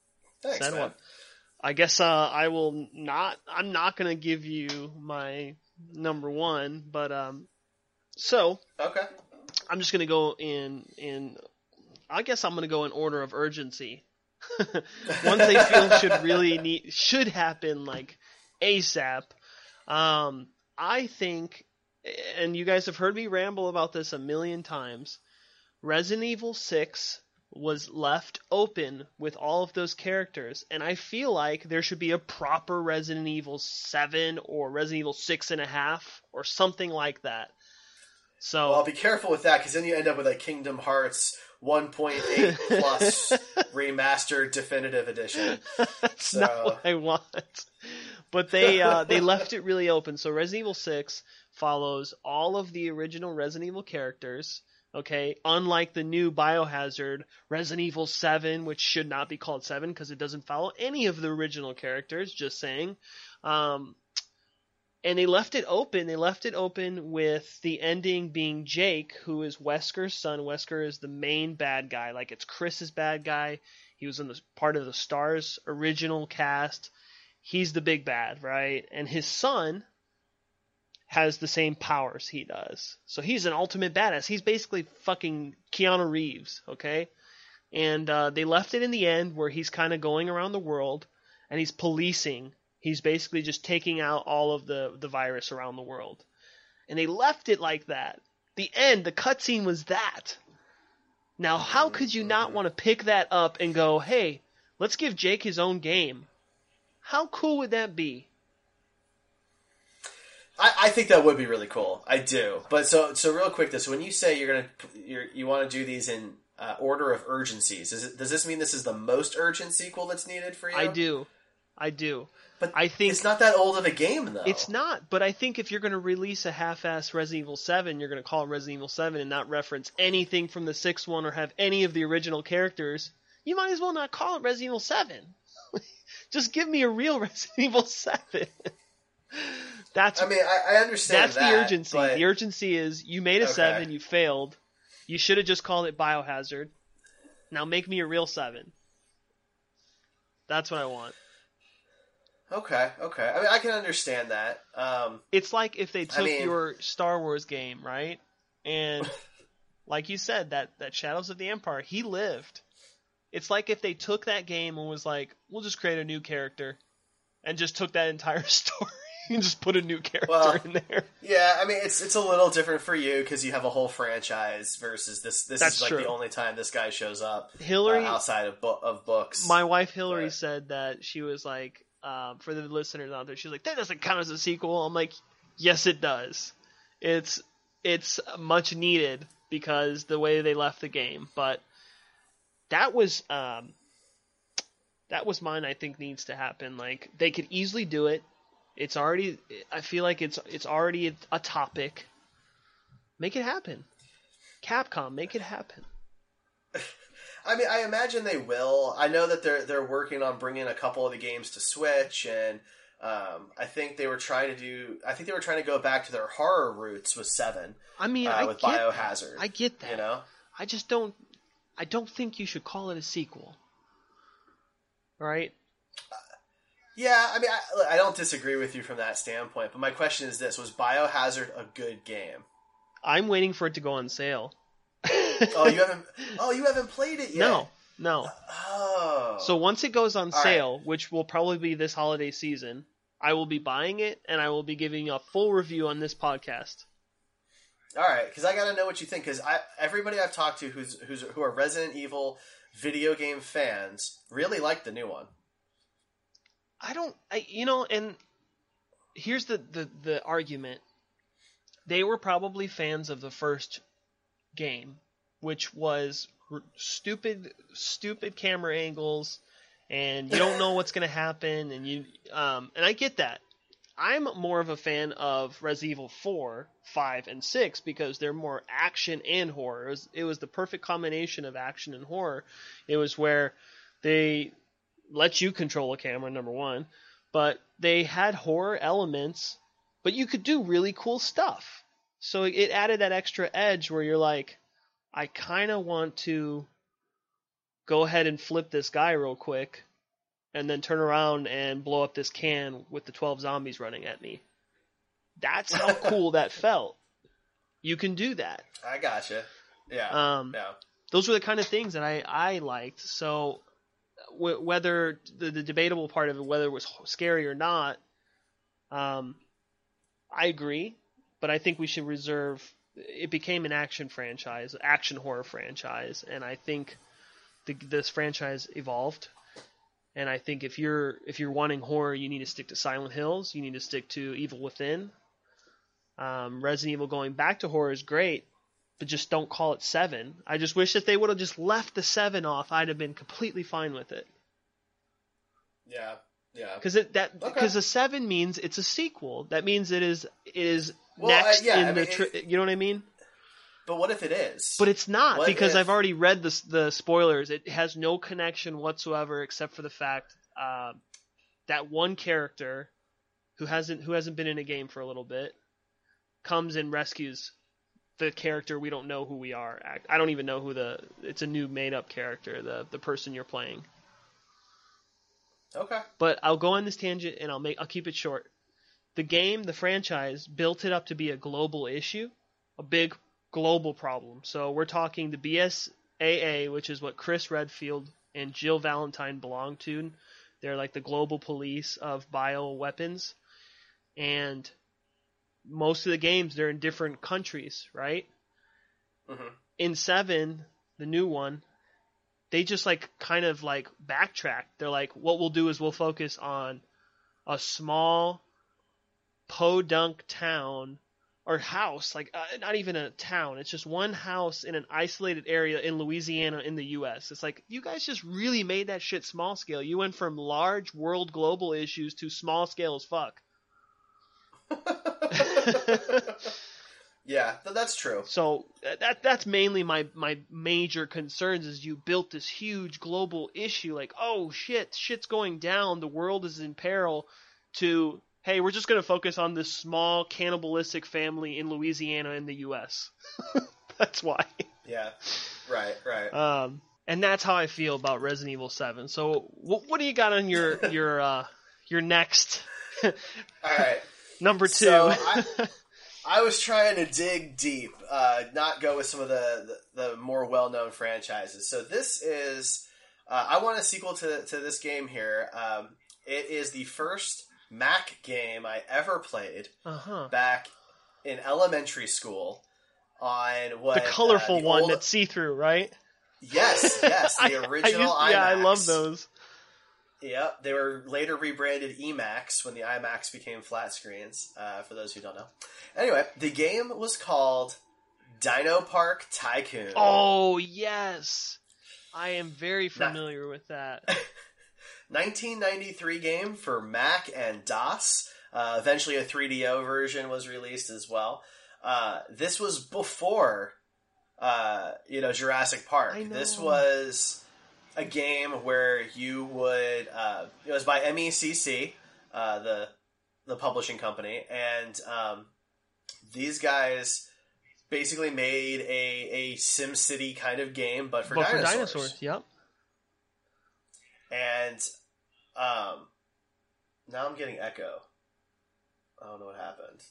Thanks, man. one. I guess uh, I will not, I'm not going to give you my number one. But um, so Okay. I'm just gonna go in in. I guess I'm gonna go in order of urgency. Ones they feel should really need should happen like ASAP. Um, I think, and you guys have heard me ramble about this a million times. Resident Evil six was left open with all of those characters, and I feel like there should be a proper Resident Evil seven or Resident Evil six and a half or something like that. So well, I'll be careful with that because then you end up with like Kingdom Hearts one point eight plus remastered definitive edition. That's so... not what I want. But they uh, they left it really open. So Resident Evil six follows all of the original Resident Evil characters. Okay, unlike the new Biohazard Resident Evil seven, which should not be called seven because it doesn't follow any of the original characters, just saying. Um, and they left it open. They left it open with the ending being Jake, who is Wesker's son. Wesker is the main bad guy. Like, it's Chris's bad guy. He was in the part of the Star's original cast. He's the big bad, right? And his son has the same powers he does. So he's an ultimate badass. He's basically fucking Keanu Reeves, okay? And uh, they left it in the end where he's kind of going around the world and he's policing. He's basically just taking out all of the, the virus around the world. And they left it like that. The end, the cutscene was that. Now, how could you not want to pick that up and go, hey, let's give Jake his own game? How cool would that be? I, I think that would be really cool. I do. But so so real quick, this when you say you're gonna you're, you want to do these in uh, order of urgencies, is it, does this mean this is the most urgent sequel that's needed for you? I do, I do. But I think it's not that old of a game, though. It's not. But I think if you're going to release a half-ass Resident Evil seven, you're going to call it Resident Evil seven and not reference anything from the sixth one or have any of the original characters. You might as well not call it Resident Evil seven. Just give me a real Resident Evil seven. That's. I mean, I, I understand That's that, the urgency. but... The urgency is you made a okay. seven, you failed. You should have just called it Biohazard. Now make me a real seven. That's what I want. Okay, okay. I mean, I can understand that. Um, it's like if they took I mean... your Star Wars game, right? And like you said, that, that Shadows of the Empire, he lived. It's like if they took that game and was like, we'll just create a new character. And just took that entire story and just put a new character well, in there. Yeah, I mean, it's it's a little different for you because you have a whole franchise versus this. This That's is like true. the only time this guy shows up Hillary, uh, outside of, bo- of books. My wife Hillary but... said that she was like, um, for the listeners out there, she was like, that doesn't count as a sequel. I'm like, yes, it does. It's it's much needed because the way they left the game. But that was um, that was mine. I think needs to happen. Like they could easily do it. It's already. I feel like it's it's already a topic. Make it happen, Capcom. Make it happen. I mean, I imagine they will. I know that they're they're working on bringing a couple of the games to Switch, and um, I think they were trying to do. I think they were trying to go back to their horror roots with Seven. I mean, uh, I with get Biohazard. That. I get that. You know, I just don't. I don't think you should call it a sequel. Right? Uh, yeah, I mean, I, I don't disagree with you from that standpoint. But my question is this: was Biohazard a good game? I'm waiting for it to go on sale. oh, you haven't. Oh, you haven't played it yet. No, no. Oh. So once it goes on All sale, right. which will probably be this holiday season, I will be buying it and I will be giving a full review on this podcast. All right, because I got to know what you think. Because I, everybody I've talked to who's who's who are Resident Evil video game fans really like the new one. I don't, I you know, and here's the the, the argument. They were probably fans of the first game, which was r- stupid, stupid camera angles, and you don't know what's going to happen, and you, um, and I get that. I'm more of a fan of Resident Evil four, five, and six because they're more action and horror. It was, it was the perfect combination of action and horror. It was where they let you control a camera, number one, but they had horror elements, but you could do really cool stuff. So it added that extra edge where you're like, I kind of want to go ahead and flip this guy real quick and then turn around and blow up this can with the twelve zombies running at me. That's how cool that felt. You can do that. I gotcha. Yeah. Um, yeah. Those were the kind of things that I, I liked. So w- whether the, the debatable part of it, whether it was scary or not, um, I agree. But I think we should reserve. It became an action franchise, action horror franchise, and I think the, this franchise evolved. And I think if you're if you're wanting horror, you need to stick to Silent Hills. You need to stick to Evil Within. Um, Resident Evil going back to horror is great, but just don't call it seven. I just wish that they would have just left the seven off. I'd have been completely fine with it. Yeah, yeah. Because it that because Okay. a seven means it's a sequel. That means it is it is Well, next uh, yeah, in I the mean, tri- it- you know what I mean? But what if it is? But it's not What because if- I've already read the the spoilers. It has no connection whatsoever except for the fact uh, that one character who hasn't who hasn't been in a game for a little bit comes and rescues the character we don't know who we are. I don't even know who the it's a new made up character, the the person you're playing. Okay. But I'll go on this tangent and I'll make I'll keep it short. The game, the franchise, built it up to be a global issue, a big global problem. So we're talking the B S A A, which is what Chris Redfield and Jill Valentine belong to. They're like the global police of bioweapons. And most of the games, they're in different countries, right? Mm-hmm. In seven, the new one, they just like kind of like backtrack. They're like, what we'll do is we'll focus on a small podunk town or house, like uh, not even a town. It's just one house in an isolated area in Louisiana in the U S. It's like, you guys just really made that shit small scale. You went from large world global issues to small scale as fuck. Yeah, th- that's true. So that that's mainly my, my major concerns is you built this huge global issue like, oh shit, shit's going down, the world is in peril, to, hey, we're just going to focus on this small cannibalistic family in Louisiana in the U S. That's why. Yeah, right, right. Um, and that's how I feel about Resident Evil seven. So what, what do you got on your your uh, your next All right. number two? So I, I was trying to dig deep, uh, not go with some of the, the, the more well-known franchises. So this is, uh, I want a sequel to, to this game here. Um, it is the first Mac game I ever played uh-huh. back in elementary school on what... The colorful uh, the one old, that's see-through, right? Yes, yes, the I- I original used- IMAX. Yeah, I love those. Yep, they were later rebranded Emacs when the iMacs became flat screens, uh, for those who don't know. Anyway, the game was called Dino Park Tycoon. Oh, yes. I am very familiar with that. nineteen ninety-three game for Mac and DOS. Uh, eventually a three D O version was released as well. Uh, this was before, uh, you know, Jurassic Park. I know. This was a game where you would, uh, it was by M E C C, uh, the, the publishing company, and, um, these guys basically made a, a SimCity kind of game, but for but dinosaurs. for dinosaurs, yep. And, um, now I'm getting echo. I don't know what happened.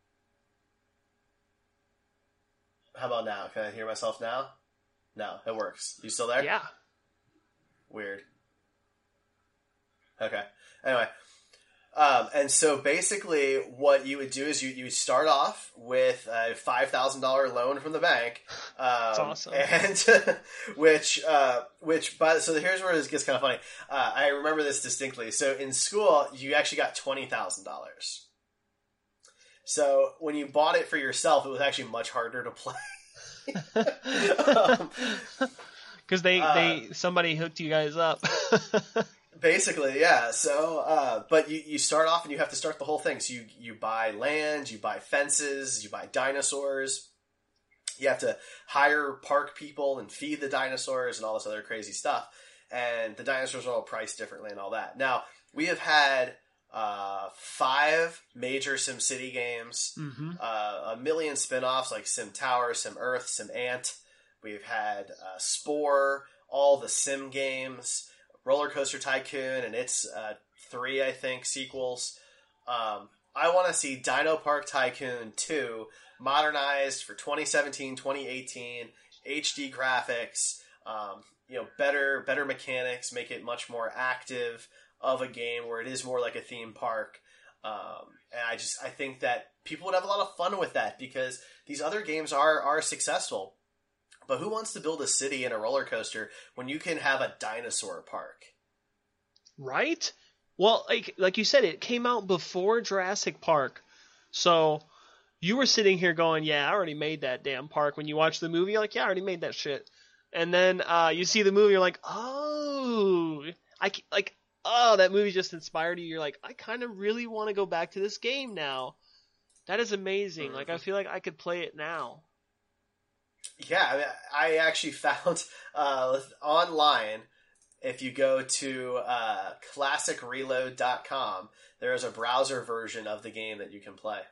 How about now? Can I hear myself now? No, it works. You still there? Yeah. Weird. Okay. Anyway. Um, and so basically what you would do is you, you start off with a five thousand dollars loan from the bank. Um, That's awesome. And which, uh, which, but, so here's where it gets kind of funny. Uh, I remember this distinctly. So in school, you actually got twenty thousand dollars. So when you bought it for yourself, it was actually much harder to play. um, Because they, uh, they somebody hooked you guys up. Basically, yeah. So, uh, but you, you start off and you have to start the whole thing. So you, you buy land, you buy fences, you buy dinosaurs. You have to hire park people and feed the dinosaurs and all this other crazy stuff. And the dinosaurs are all priced differently and all that. Now, we have had uh, five major SimCity games, mm-hmm. uh, a million spin-offs like Sim Tower, Sim Earth, Sim Ant. We've had uh, Spore, all the Sim games, Roller Coaster Tycoon, and its uh, three, I think, sequels. Um, I want to see Dino Park Tycoon two modernized for twenty seventeen, twenty eighteen, H D graphics, um, you know, better better mechanics, make it much more active of a game where it is more like a theme park. Um, and I just I think that people would have a lot of fun with that because these other games are are successful. But who wants to build a city and a roller coaster when you can have a dinosaur park? Right? Well, like like you said, it came out before Jurassic Park. So you were sitting here going, yeah, I already made that damn park. When you watch the movie, you're like, yeah, I already made that shit. And then uh, you see the movie, you're like, oh, I like, oh, that movie just inspired you. You're like, I kind of really want to go back to this game now. That is amazing. Mm-hmm. Like, I feel like I could play it now. Yeah, I, mean, I actually found uh, online, if you go to uh, classic reload dot com, there is a browser version of the game that you can play.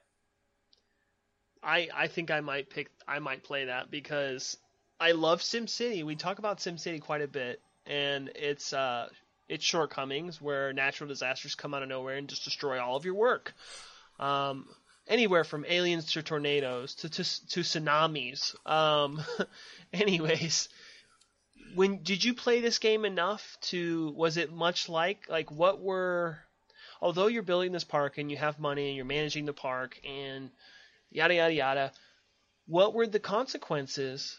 I, I think I might pick I might play that because I love SimCity. We talk about SimCity quite a bit, and its uh its shortcomings where natural disasters come out of nowhere and just destroy all of your work. Um, anywhere from aliens to tornadoes to to, to tsunamis. Um, anyways, when did you play this game enough to? Was it much like like what were? Although you're building this park and you have money and you're managing the park and yada yada yada, what were the consequences?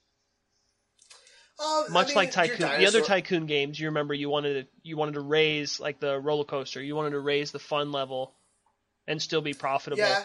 Uh, Much I mean, like Tycoon, dinosaur... the other Tycoon games, you remember you wanted to you wanted to raise like the roller coaster, you wanted to raise the fun level, and still be profitable. Yeah,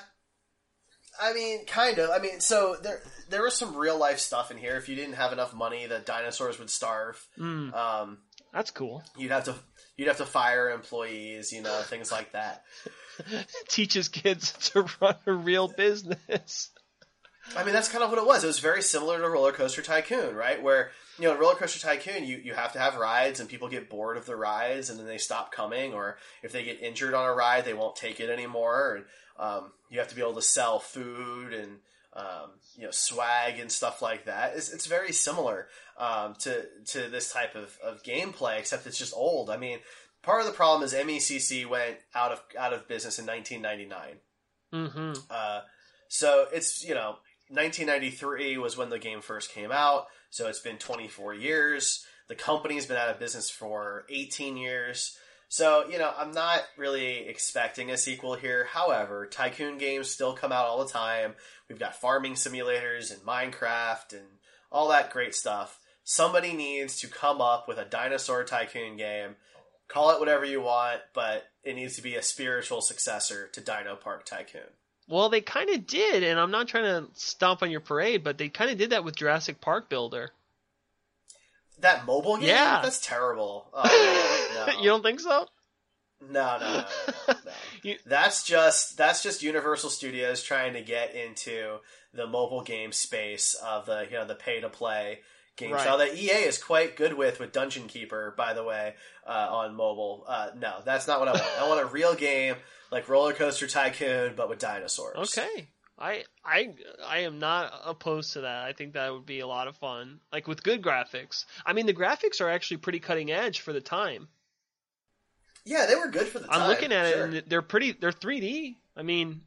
I mean, kind of. I mean, so there there was some real life stuff in here. If you didn't have enough money, the dinosaurs would starve. Mm, um, that's cool. You'd have to you'd have to fire employees, you know, things like that. Teaches kids to run a real business. I mean, that's kind of what it was. It was very similar to Roller Coaster Tycoon, right? Where, you know, in Roller Coaster Tycoon, you, you have to have rides, and people get bored of the rides, and then they stop coming, or if they get injured on a ride, they won't take it anymore. And um, you have to be able to sell food and, um, you know, swag and stuff like that. It's, it's very similar um, to to this type of, of gameplay, except it's just old. I mean, part of the problem is M E C C went out of out of business in nineteen ninety-nine. Mm-hmm. Uh, so it's, you know, nineteen ninety-three was when the game first came out, so it's been twenty-four years. The company's been out of business for eighteen years. So, you know, I'm not really expecting a sequel here. However, Tycoon games still come out all the time. We've got farming simulators and Minecraft and all that great stuff. Somebody needs to come up with a dinosaur Tycoon game. Call it whatever you want, but it needs to be a spiritual successor to Dino Park Tycoon. Well, they kind of did, and I'm not trying to stomp on your parade, but they kind of did that with Jurassic Park Builder. That mobile game? Yeah. That's terrible. Oh, no. You don't think so? No, no, no, no, no. you... That's just that's just Universal Studios trying to get into the mobile game space of the you know the pay to play game right. style that E A is quite good with with Dungeon Keeper, by the way, uh, on mobile. Uh, no, that's not what I want. I want a real game like Roller Coaster Tycoon, but with dinosaurs. Okay. I I I am not opposed to that. I think that would be a lot of fun. Like with good graphics. I mean, the graphics are actually pretty cutting edge for the time. Yeah, they were good for the time. I'm looking at sure. it and they're pretty they're three D. I mean,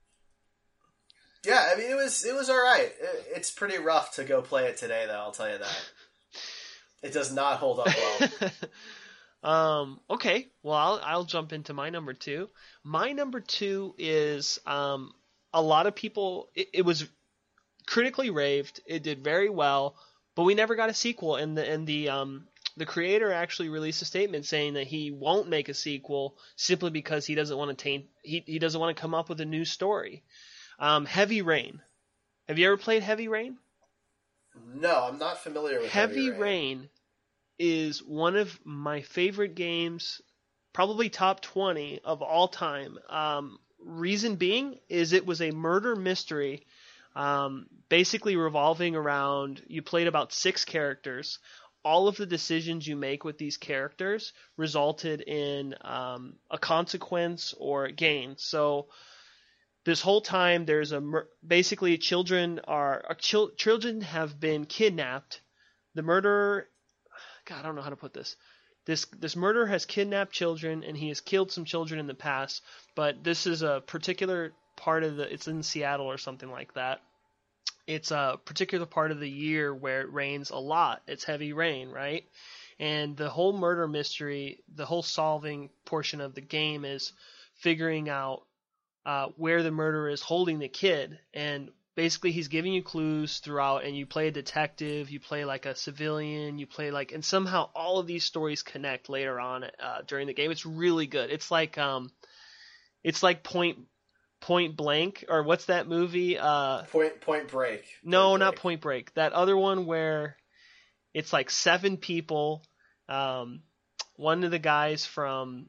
yeah, I mean it was it was all right. It, it's pretty rough to go play it today though, I'll tell you that. It does not hold up well. um okay, well I'll I'll jump into my number two. My number two is um a lot of people, it, it was critically raved. It did very well, but we never got a sequel. And the and the um the creator actually released a statement saying that he won't make a sequel simply because he doesn't want to taint. He he doesn't want to come up with a new story. Um, Heavy Rain. Have you ever played Heavy Rain? No, I'm not familiar with Heavy Heavy Rain. Rain is one of my favorite games, probably top twenty of all time. Um, Reason being is it was a murder mystery, um, basically revolving around, you played about six characters. All of the decisions you make with these characters resulted in um, a consequence or gain. So this whole time there's a mur- basically children are uh, chil- children have been kidnapped. The murderer, God, I don't know how to put this. This this murderer has kidnapped children, and he has killed some children in the past. But this is a particular part of the. It's in Seattle or something like that. It's a particular part of the year where it rains a lot. It's heavy rain, right? And the whole murder mystery, the whole solving portion of the game is figuring out uh, where the murderer is holding the kid. And basically he's giving you clues throughout, and you play a detective, you play like a civilian, you play like, and somehow all of these stories connect later on uh, during the game. It's really good. It's like, um, it's like Point Point Blank, or what's that movie? Uh, Point Point Break. No, Point not Break. Point Break. That other one where it's like seven people. Um, one of the guys from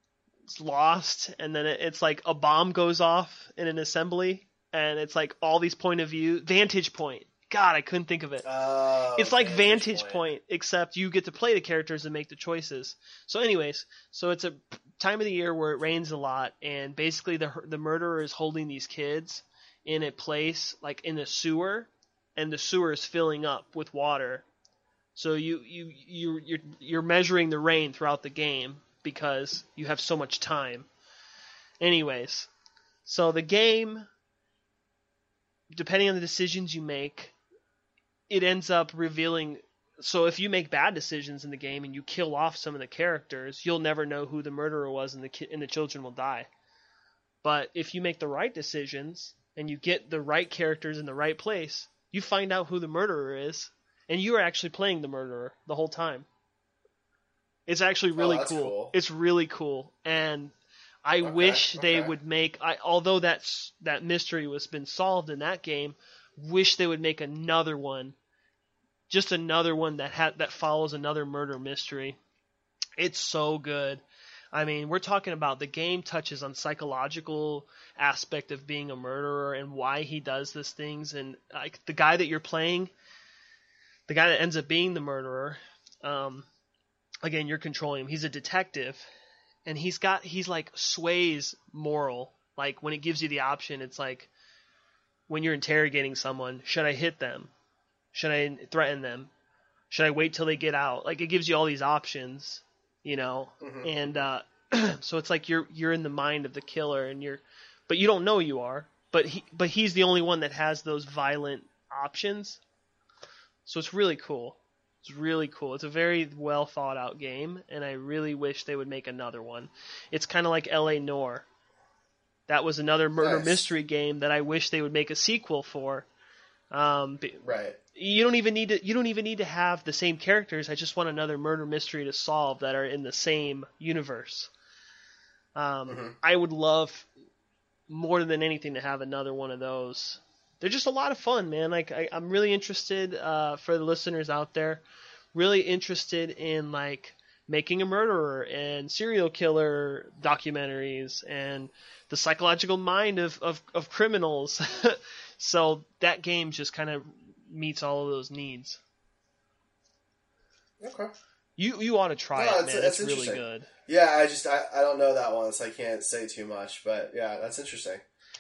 Lost, and then it, it's like a bomb goes off in an assembly, and it's like all these point of view. Vantage Point. God, I couldn't think of it. Oh, it's like Vantage Vantage Point. Point, except you get to play the characters and make the choices. So anyways, so it's a time of the year where it rains a lot, and basically the the murderer is holding these kids in a place like in a sewer, and the sewer is filling up with water. So you you you you're you're measuring the rain throughout the game because you have so much time. Anyways, so the game, depending on the decisions you make, it ends up revealing. So if you make bad decisions in the game and you kill off some of the characters, you'll never know who the murderer was, and the ki- and the children will die. But if you make the right decisions and you get the right characters in the right place, you find out who the murderer is, and you are actually playing the murderer the whole time. It's actually really Oh, that's cool. cool. It's really cool, and I Okay, wish they okay. would make. I, although that's that mystery was been solved in that game, wish they would make another one. Just another one that ha- that follows another murder mystery. It's so good. I mean, we're talking about the game touches on psychological aspect of being a murderer and why he does these things, and like the guy that you're playing, the guy that ends up being the murderer, um, again, you're controlling him. He's a detective, and he's got he's like sways moral. Like when it gives you the option, it's like when you're interrogating someone, should I hit them? Should I threaten them? Should I wait till they get out? Like it gives you all these options, you know. Mhm. And uh, so it's like you're you're in the mind of the killer, and you're, but you don't know you are. But he but he's the only one that has those violent options. So it's really cool. It's really cool. It's a very well thought out game, and I really wish they would make another one. It's kind of like L A Noire. That was another murder Nice. mystery game that I wish they would make a sequel for. Um, b- Right. you don't even need to. You don't even need to have the same characters. I just want another murder mystery to solve that are in the same universe. Um, Mhm. I would love more than anything to have another one of those. They're just a lot of fun, man. Like I, I'm really interested uh, for the listeners out there. Really interested in like making a murderer and serial killer documentaries and the psychological mind of of, of criminals. So that game just kind of meets all of those needs. Okay. You you ought to try No, it, it's- man. it's It's really interesting. good. Yeah, I just I, I don't know that one, so I can't say too much. But yeah, that's interesting.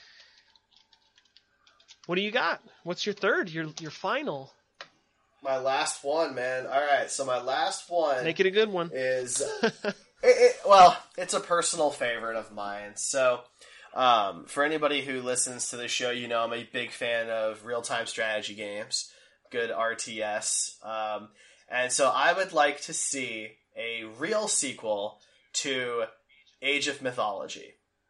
What do you got? What's your third? Your your final? My last one, man. All right, so my last one Make it a good one. is it, it, well, it's a personal favorite of mine. So, um, for anybody who listens to the show, you know I'm a big fan of real-time strategy games, good R T S, um, and so I would like to see a real sequel to Age of Mythology.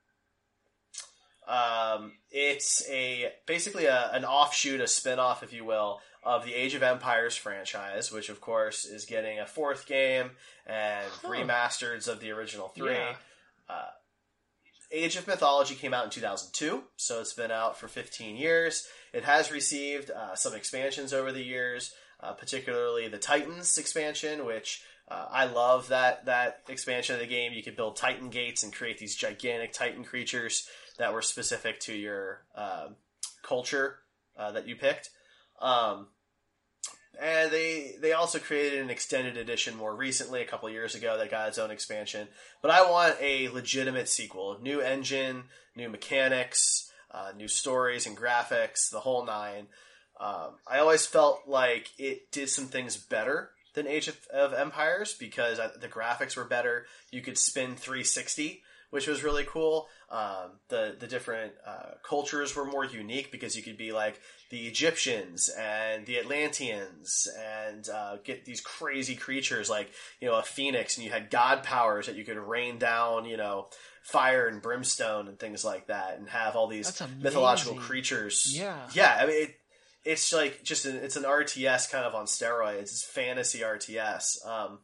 Um, it's a basically a, an offshoot, a spin-off, if you will, of the Age of Empires franchise, which of course is getting a fourth game and Huh. remasters of the original three. Yeah. Uh, Age of Mythology came out in two thousand two, so it's been out for fifteen years. It has received uh, some expansions over the years, uh, particularly the Titans expansion, which uh, I love that that expansion of the game. You could build Titan gates and create these gigantic Titan creatures that were specific to your uh, culture uh, that you picked. Um, and they they also created an extended edition more recently, a couple years ago, that got its own expansion. But I want a legitimate sequel. New engine, new mechanics, uh, new stories and graphics, the whole nine. Um, I always felt like it did some things better than Age of, of Empires because the graphics were better. You could spin three sixty, which was really cool. Um, the the different uh, cultures were more unique because you could be like the Egyptians and the Atlanteans and uh, get these crazy creatures like, you know, a phoenix, and you had god powers that you could rain down, you know, fire and brimstone and things like that, and have all these mythological creatures. Yeah, yeah. I mean, it, it's like just a, it's an R T S kind of on steroids. It's fantasy R T S. Um,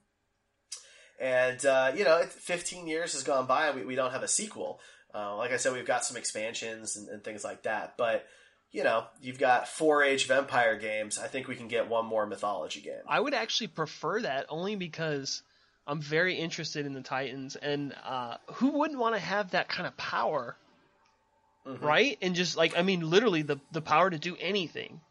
and uh, you know, fifteen years has gone by, and we, we don't have a sequel. Uh, like I said, we've got some expansions and, and things like that, but you know, you've got four Age of Empire games. I think we can get one more mythology game. I would actually prefer that only because I'm very interested in the Titans, and uh, who wouldn't want to have that kind of power, mm-hmm. right? And just like, I mean, literally the the power to do anything.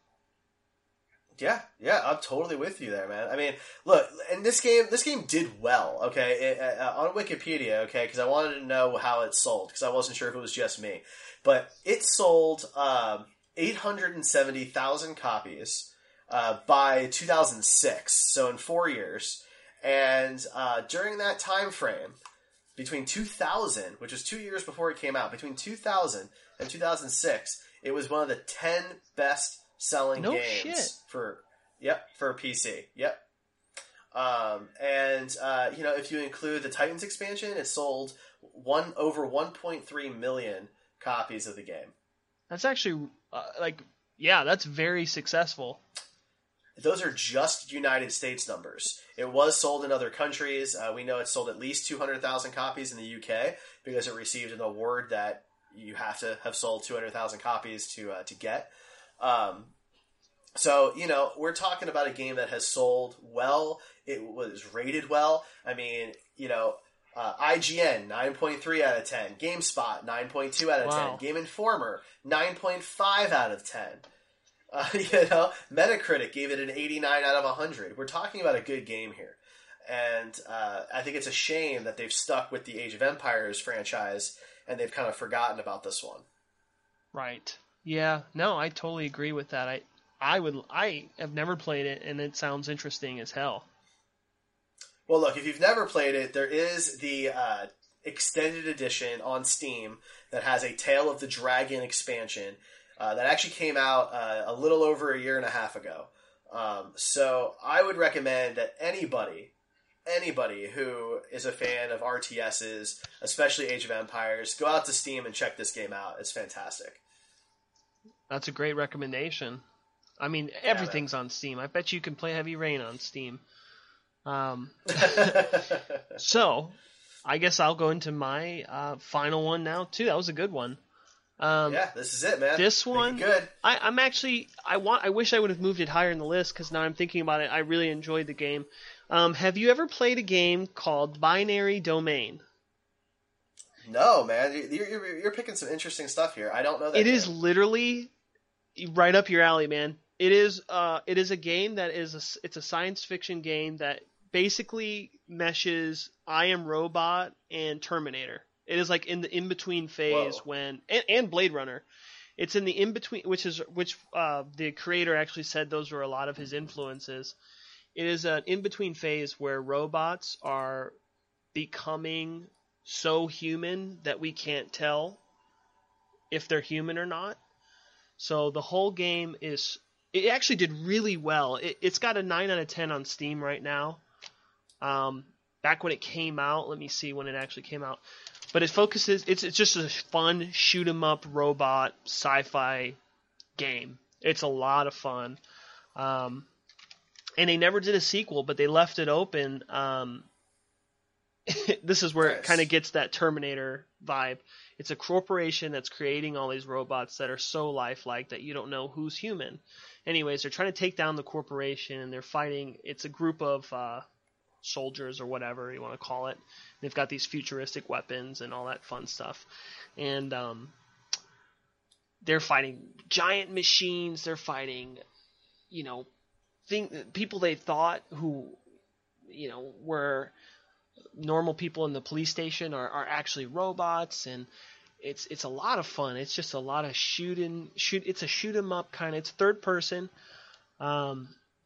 Yeah, yeah, I'm totally with you there, man. I mean, look, and this game, this game did well, okay, it, uh, on Wikipedia, okay, because I wanted to know how it sold, because I wasn't sure if it was just me, but it sold um, eight hundred seventy thousand copies uh, by two thousand six, so in four years, and uh, during that time frame, between two thousand, which was two years before it came out, between two thousand and two thousand six, it was one of the ten best selling no games shit. for yep for P C. Yep. Um, and uh, you know, if you include the Titans expansion, it sold one over one point three million copies of the game. That's actually uh, like yeah, that's very successful. Those are just United States numbers. It was sold in other countries. Uh, we know it sold at least two hundred thousand copies in the U K because it received an award that you have to have sold two hundred thousand copies to uh, to get. Um, so, you know, we're talking about a game that has sold well. It was rated well. I mean, you know, uh, I G N, nine point three out of ten. GameSpot, nine point two out of wow. ten. Game Informer, nine point five out of ten. Uh, you know, Metacritic gave it an eighty-nine out of one hundred. We're talking about a good game here. And uh, I think it's a shame that they've stuck with the Age of Empires franchise and they've kind of forgotten about this one. Right. Yeah, no, I totally agree with that. I, I would, I have never played it, and it sounds interesting as hell. Well, look, if you've never played it, there is the uh, extended edition on Steam that has a Tale of the Dragon expansion uh, that actually came out uh, a little over a year and a half ago. Um, so I would recommend that anybody, anybody who is a fan of R T Ss, especially Age of Empires, go out to Steam and check this game out. It's fantastic. That's a great recommendation. I mean, everything's yeah, on Steam. I bet you can play Heavy Rain on Steam. Um, so, I guess I'll go into my uh, final one now, too. That was a good one. Um, yeah, this is it, man. This one, good. I, I'm actually, I want, I wish I would have moved it higher in the list, because now I'm thinking about it, I really enjoyed the game. Um, have you ever played a game called Binary Domain? No, man. You're, you're, you're picking some interesting stuff here. I don't know that It game. is literally right up your alley, man. It is uh it is a game that is a, it's a science fiction game that basically meshes I Am Robot and Terminator. It is like in the in between phase Whoa. when and, and Blade Runner. It's in the in between, which is which uh the creator actually said those were a lot of his influences. It is an in between phase where robots are becoming so human that we can't tell if they're human or not. So the whole game is, it actually did really well. It, it's got a nine out of ten on Steam right now. Um, back when it came out, let me see when it actually came out. But it focuses, it's it's just a fun shoot 'em up robot sci-fi game. It's a lot of fun. Um, and they never did a sequel, but they left it open. Um, this is where nice. It kind of gets that Terminator vibe. It's a corporation that's creating all these robots that are so lifelike that you don't know who's human. Anyways, they're trying to take down the corporation, and they're fighting. It's a group of uh, soldiers or whatever you want to call it. They've got these futuristic weapons and all that fun stuff. And um, they're fighting giant machines. They're fighting, you know, thing, people they thought who, you know, were normal people in the police station are, are actually robots, and it's it's a lot of fun. It's just a lot of shooting shoot it's a shoot 'em up kind of, it's third person. Um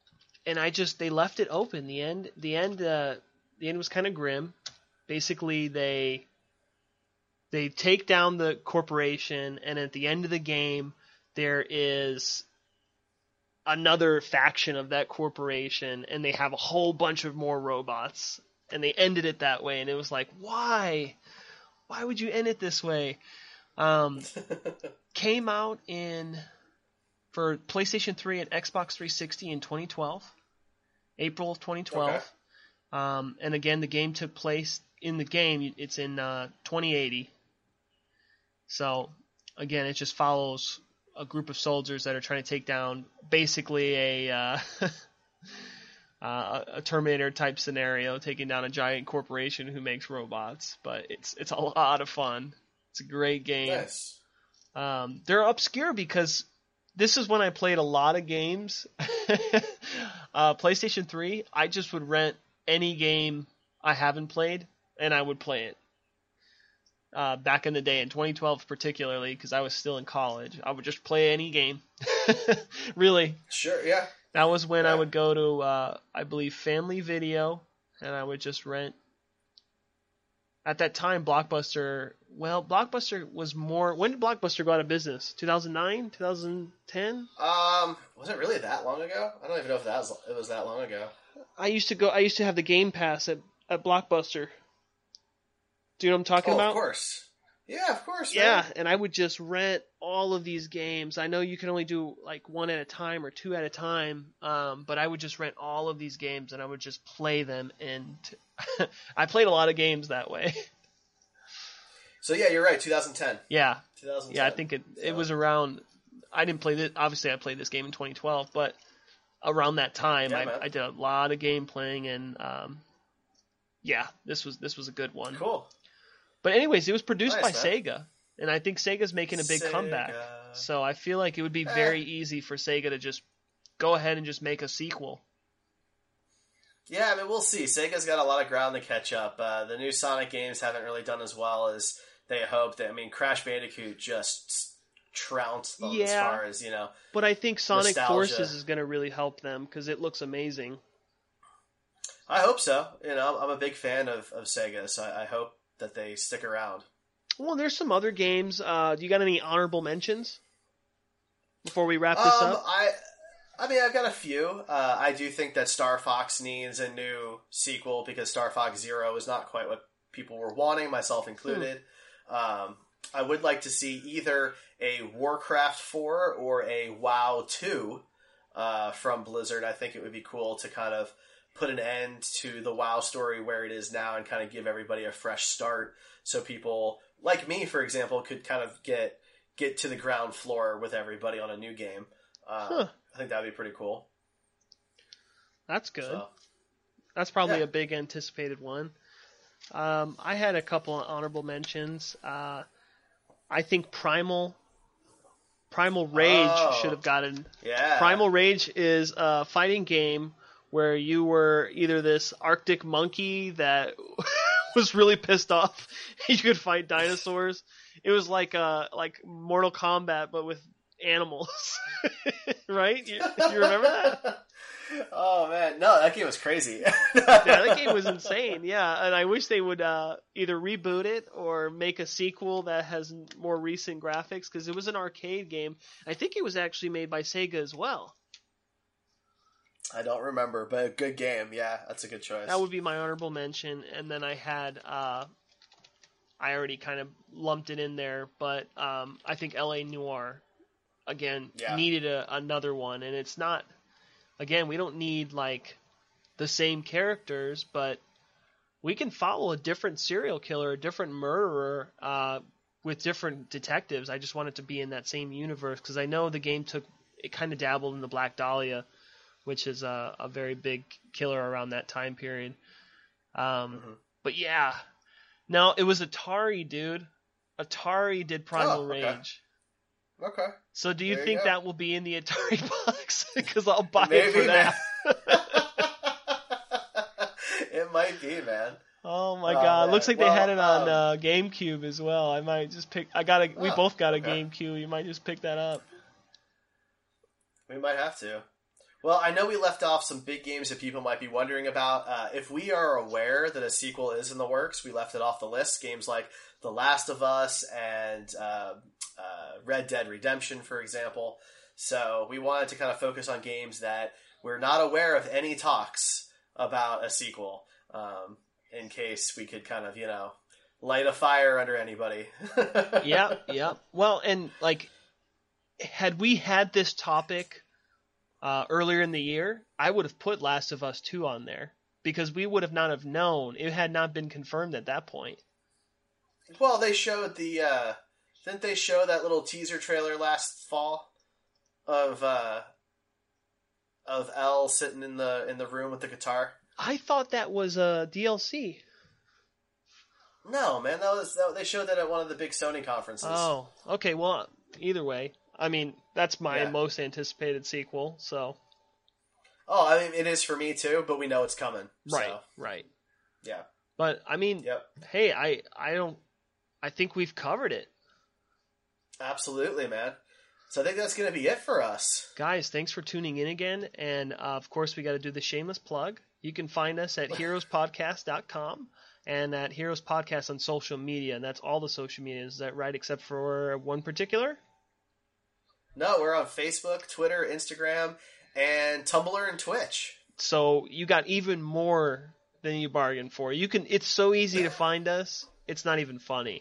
and I just they left it open. The end, the end, uh, the end was kind of grim. Basically, they they take down the corporation, and at the end of the game, there is another faction of that corporation, and they have a whole bunch of more robots, and they ended it that way, and it was like, why? Why would you end it this way? Um, came out in for PlayStation three and Xbox three sixty in twenty twelve, April of twenty twelve. Okay. Um, and again, the game took place in the game. It's in uh, twenty eighty. So again, it just follows a group of soldiers that are trying to take down basically a uh, uh, a Terminator type scenario, taking down a giant corporation who makes robots. But it's it's a lot of fun. It's a great game. Nice. Um, they're obscure because this is when I played a lot of games. uh, PlayStation three, I just would rent any game I haven't played, and I would play it. Uh, back in the day, in twenty twelve particularly, because I was still in college, I would just play any game. Really. Sure, yeah. That was when yeah. I would go to, uh, I believe, Family Video, and I would just rent. At that time, Blockbuster, well, Blockbuster was more, when did Blockbuster go out of business? two thousand nine? two thousand ten? Um, was it really that long ago? I don't even know if that was, it was that long ago. I used to go, I used to have the Game Pass at, at Blockbuster. Do you know what I'm talking oh, about? Of course. Yeah, of course. Yeah, man. and I would just rent all of these games. I know you can only do like one at a time or two at a time, um, but I would just rent all of these games and I would just play them. And I played a lot of games that way. So yeah, you're right. twenty ten. Yeah, twenty ten. yeah. I think it it so. was around. I didn't play this. Obviously, I played this game in twenty twelve, but around that time, Yeah, I, man. I did a lot of game playing, and um, yeah, this was this was a good one. Cool. But anyways, it was produced Nice, by man. Sega, and I think Sega's making a big Sega. comeback. So I feel like it would be Eh. very easy for Sega to just go ahead and just make a sequel. Yeah, I mean, we'll see. Sega's got a lot of ground to catch up. Uh, the new Sonic games haven't really done as well as they hoped. I mean, Crash Bandicoot just trounced them as Yeah. far as, you know. But I think Sonic Nostalgia. Forces is going to really help them because it looks amazing. I hope so. You know, I'm a big fan of, of Sega, so I, I hope that they stick around. Well, there's some other games. Uh, do you got any honorable mentions before we wrap this Um, up? I, I mean, I've got a few. Uh, I do think that Star Fox needs a new sequel because Star Fox Zero is not quite what people were wanting, myself included. Hmm. Um, I would like to see either a Warcraft four or a WoW two uh, from Blizzard. I think it would be cool to kind of put an end to the WoW story where it is now and kind of give everybody a fresh start so people like me, for example, could kind of get get to the ground floor with everybody on a new game. Um, Huh. I think that would be pretty cool. That's good. So, That's probably yeah. a big anticipated one. Um, I had a couple of honorable mentions. Uh, I think Primal Primal Rage Oh. should have gotten. yeah. Primal Rage is a fighting game where you were either this Arctic monkey that was really pissed off. You could fight dinosaurs. It was like uh like Mortal Kombat but with animals, right? You, you remember that? Oh man, no, that game was crazy. Yeah, that game was insane. Yeah, and I wish they would uh, either reboot it or make a sequel that has more recent graphics because it was an arcade game. I think it was actually made by Sega as well. I don't remember, but a good game. Yeah, that's a good choice. That would be my honorable mention. And then I had, uh, I already kind of lumped it in there, but um, I think L A Noire, again, Yeah. needed a, another one. And it's not, again, we don't need like the same characters, but we can follow a different serial killer, a different murderer uh, with different detectives. I just want it to be in that same universe because I know the game took, it kind of dabbled in the Black Dahlia, which is a, a very big killer around that time period. Um, Mhm. But yeah. Now, it was Atari, dude. Atari did Primal Oh, okay. Rage. Okay. So do you There you think go. that will be in the Atari box? Because I'll buy Maybe, it for man. that. It might be, man. Oh my Oh, god! man. Looks like they Well, had it on um, uh, GameCube as well. I might just pick. I got a. We Oh, both got a okay. GameCube. You might just pick that up. We might have to. Well, I know we left off some big games that people might be wondering about. Uh, if we are aware that a sequel is in the works, we left it off the list. Games like The Last of Us and uh, uh, Red Dead Redemption, for example. So we wanted to kind of focus on games that we're not aware of any talks about a sequel, um, in case we could kind of, you know, light a fire under anybody. yeah, yeah. Well, and like, had we had this topic uh, earlier in the year, I would have put Last of Us two on there because we would have not have known. It had not been confirmed at that point. Well, they showed the, uh, didn't they show that little teaser trailer last fall of, uh, of Elle sitting in the, in the room with the guitar? I thought that was a D L C. No, man, that was, that, they showed that at one of the big Sony conferences. Oh, okay, well, either way. I mean, that's my Yeah. most anticipated sequel, so. Oh, I mean, it is for me too, but we know it's coming. Right, so. right. Yeah. But, I mean, Yep. hey, I, I don't, I think we've covered it. Absolutely, man. So I think that's going to be it for us. Guys, thanks for tuning in again. And, uh, of course, we got to do the shameless plug. You can find us at heroes podcast dot com and at Heroes Podcast on social media. And that's all the social media. Is that right, except for one particular? No, we're on Facebook, Twitter, Instagram, and Tumblr and Twitch. So you got even more than you bargained for. You can. It's so easy to find us. It's not even funny.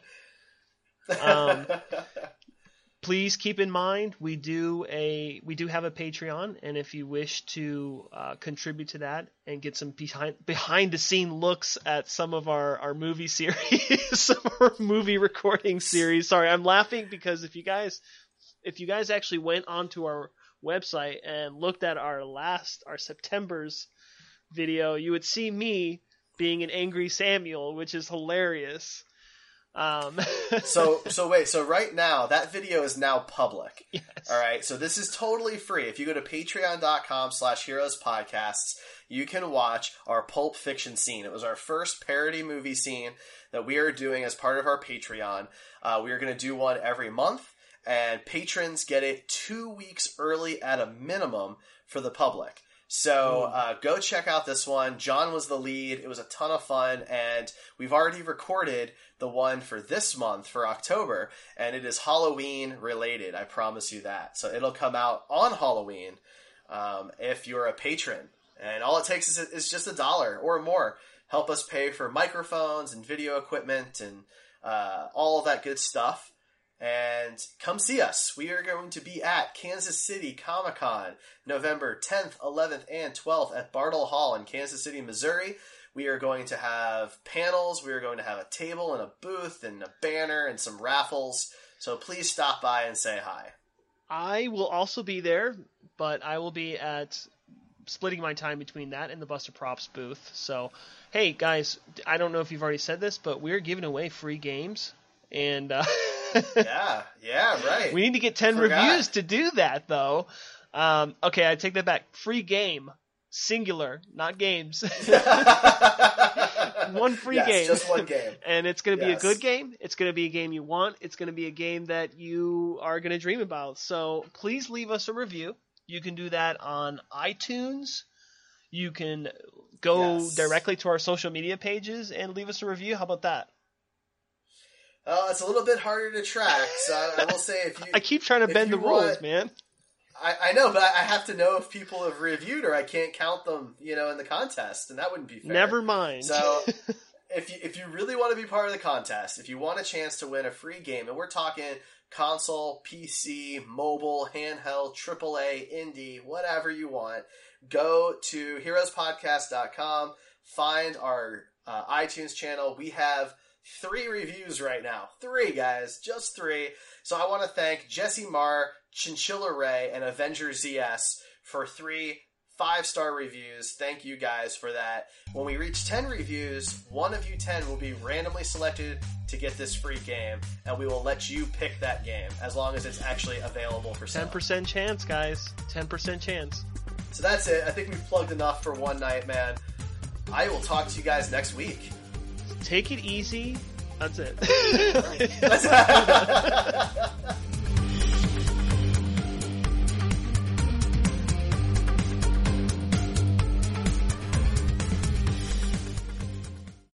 Um, please keep in mind we do a we do have a Patreon, and if you wish to uh, contribute to that and get some behind behind the scene looks at some of our, our movie series, some of our movie recording series. Sorry, I'm laughing because if you guys if you guys actually went onto our website and looked at our last our September's video, you would see me being an angry Samuel, which is hilarious. Um, so, so wait, so right now, that video is now public. Yes. All right. So this is totally free. If you go to patreon.com slash heroes podcasts, you can watch our Pulp Fiction scene. It was our first parody movie scene that we are doing as part of our Patreon. Uh, we are going to do one every month, and patrons get it two weeks early at a minimum for the public. So uh, go check out this one. John was the lead. It was a ton of fun, and we've already recorded the one for this month, for October, and it is Halloween related. I promise you that. So it'll come out on Halloween um, if you're a patron. And all it takes is, is just a dollar or more. Help us pay for microphones and video equipment and uh, all of that good stuff. And come see us. We are going to be at Kansas City Comic-Con November tenth, eleventh, and twelfth at Bartle Hall in Kansas City, Missouri. We are going to have panels. We are going to have a table and a booth and a banner and some raffles. So please stop by and say hi. I will also be there, but I will be at splitting my time between that and the Buster Props booth. So, hey, guys, I don't know if you've already said this, but we're giving away free games. And uh, yeah, yeah, right. We need to get ten Forgot. reviews to do that, though. Um, okay, I take that back. Free game. Singular, not games. One free yes, game. just one game. And it's going to be Yes. a good game. It's going to be a game you want. It's going to be a game that you are going to dream about. So please leave us a review. You can do that on iTunes. You can go Yes. directly to our social media pages and leave us a review. How about that? Uh, it's a little bit harder to track, so I, I will say if you... I keep trying to if bend you the rules, want- man. I, I know, but I have to know if people have reviewed, or I can't count them, you know, in the contest, and that wouldn't be fair. Never mind. So, if you if you really want to be part of the contest, if you want a chance to win a free game, and we're talking console, P C, mobile, handheld, triple A, indie, whatever you want, go to heroes podcast dot com, find our uh, iTunes channel. We have three reviews right now. Three, guys. Just three. So I want to thank Jesse Marr, Chinchilla Ray, and Avenger Z S for three five-star reviews. Thank you guys for that. When we reach ten reviews, one of you ten will be randomly selected to get this free game, and we will let you pick that game as long as it's actually available for sale. ten percent chance, guys. ten percent chance. So that's it. I think we've plugged enough for one night, man. I will talk to you guys next week. Take it easy. That's it. That's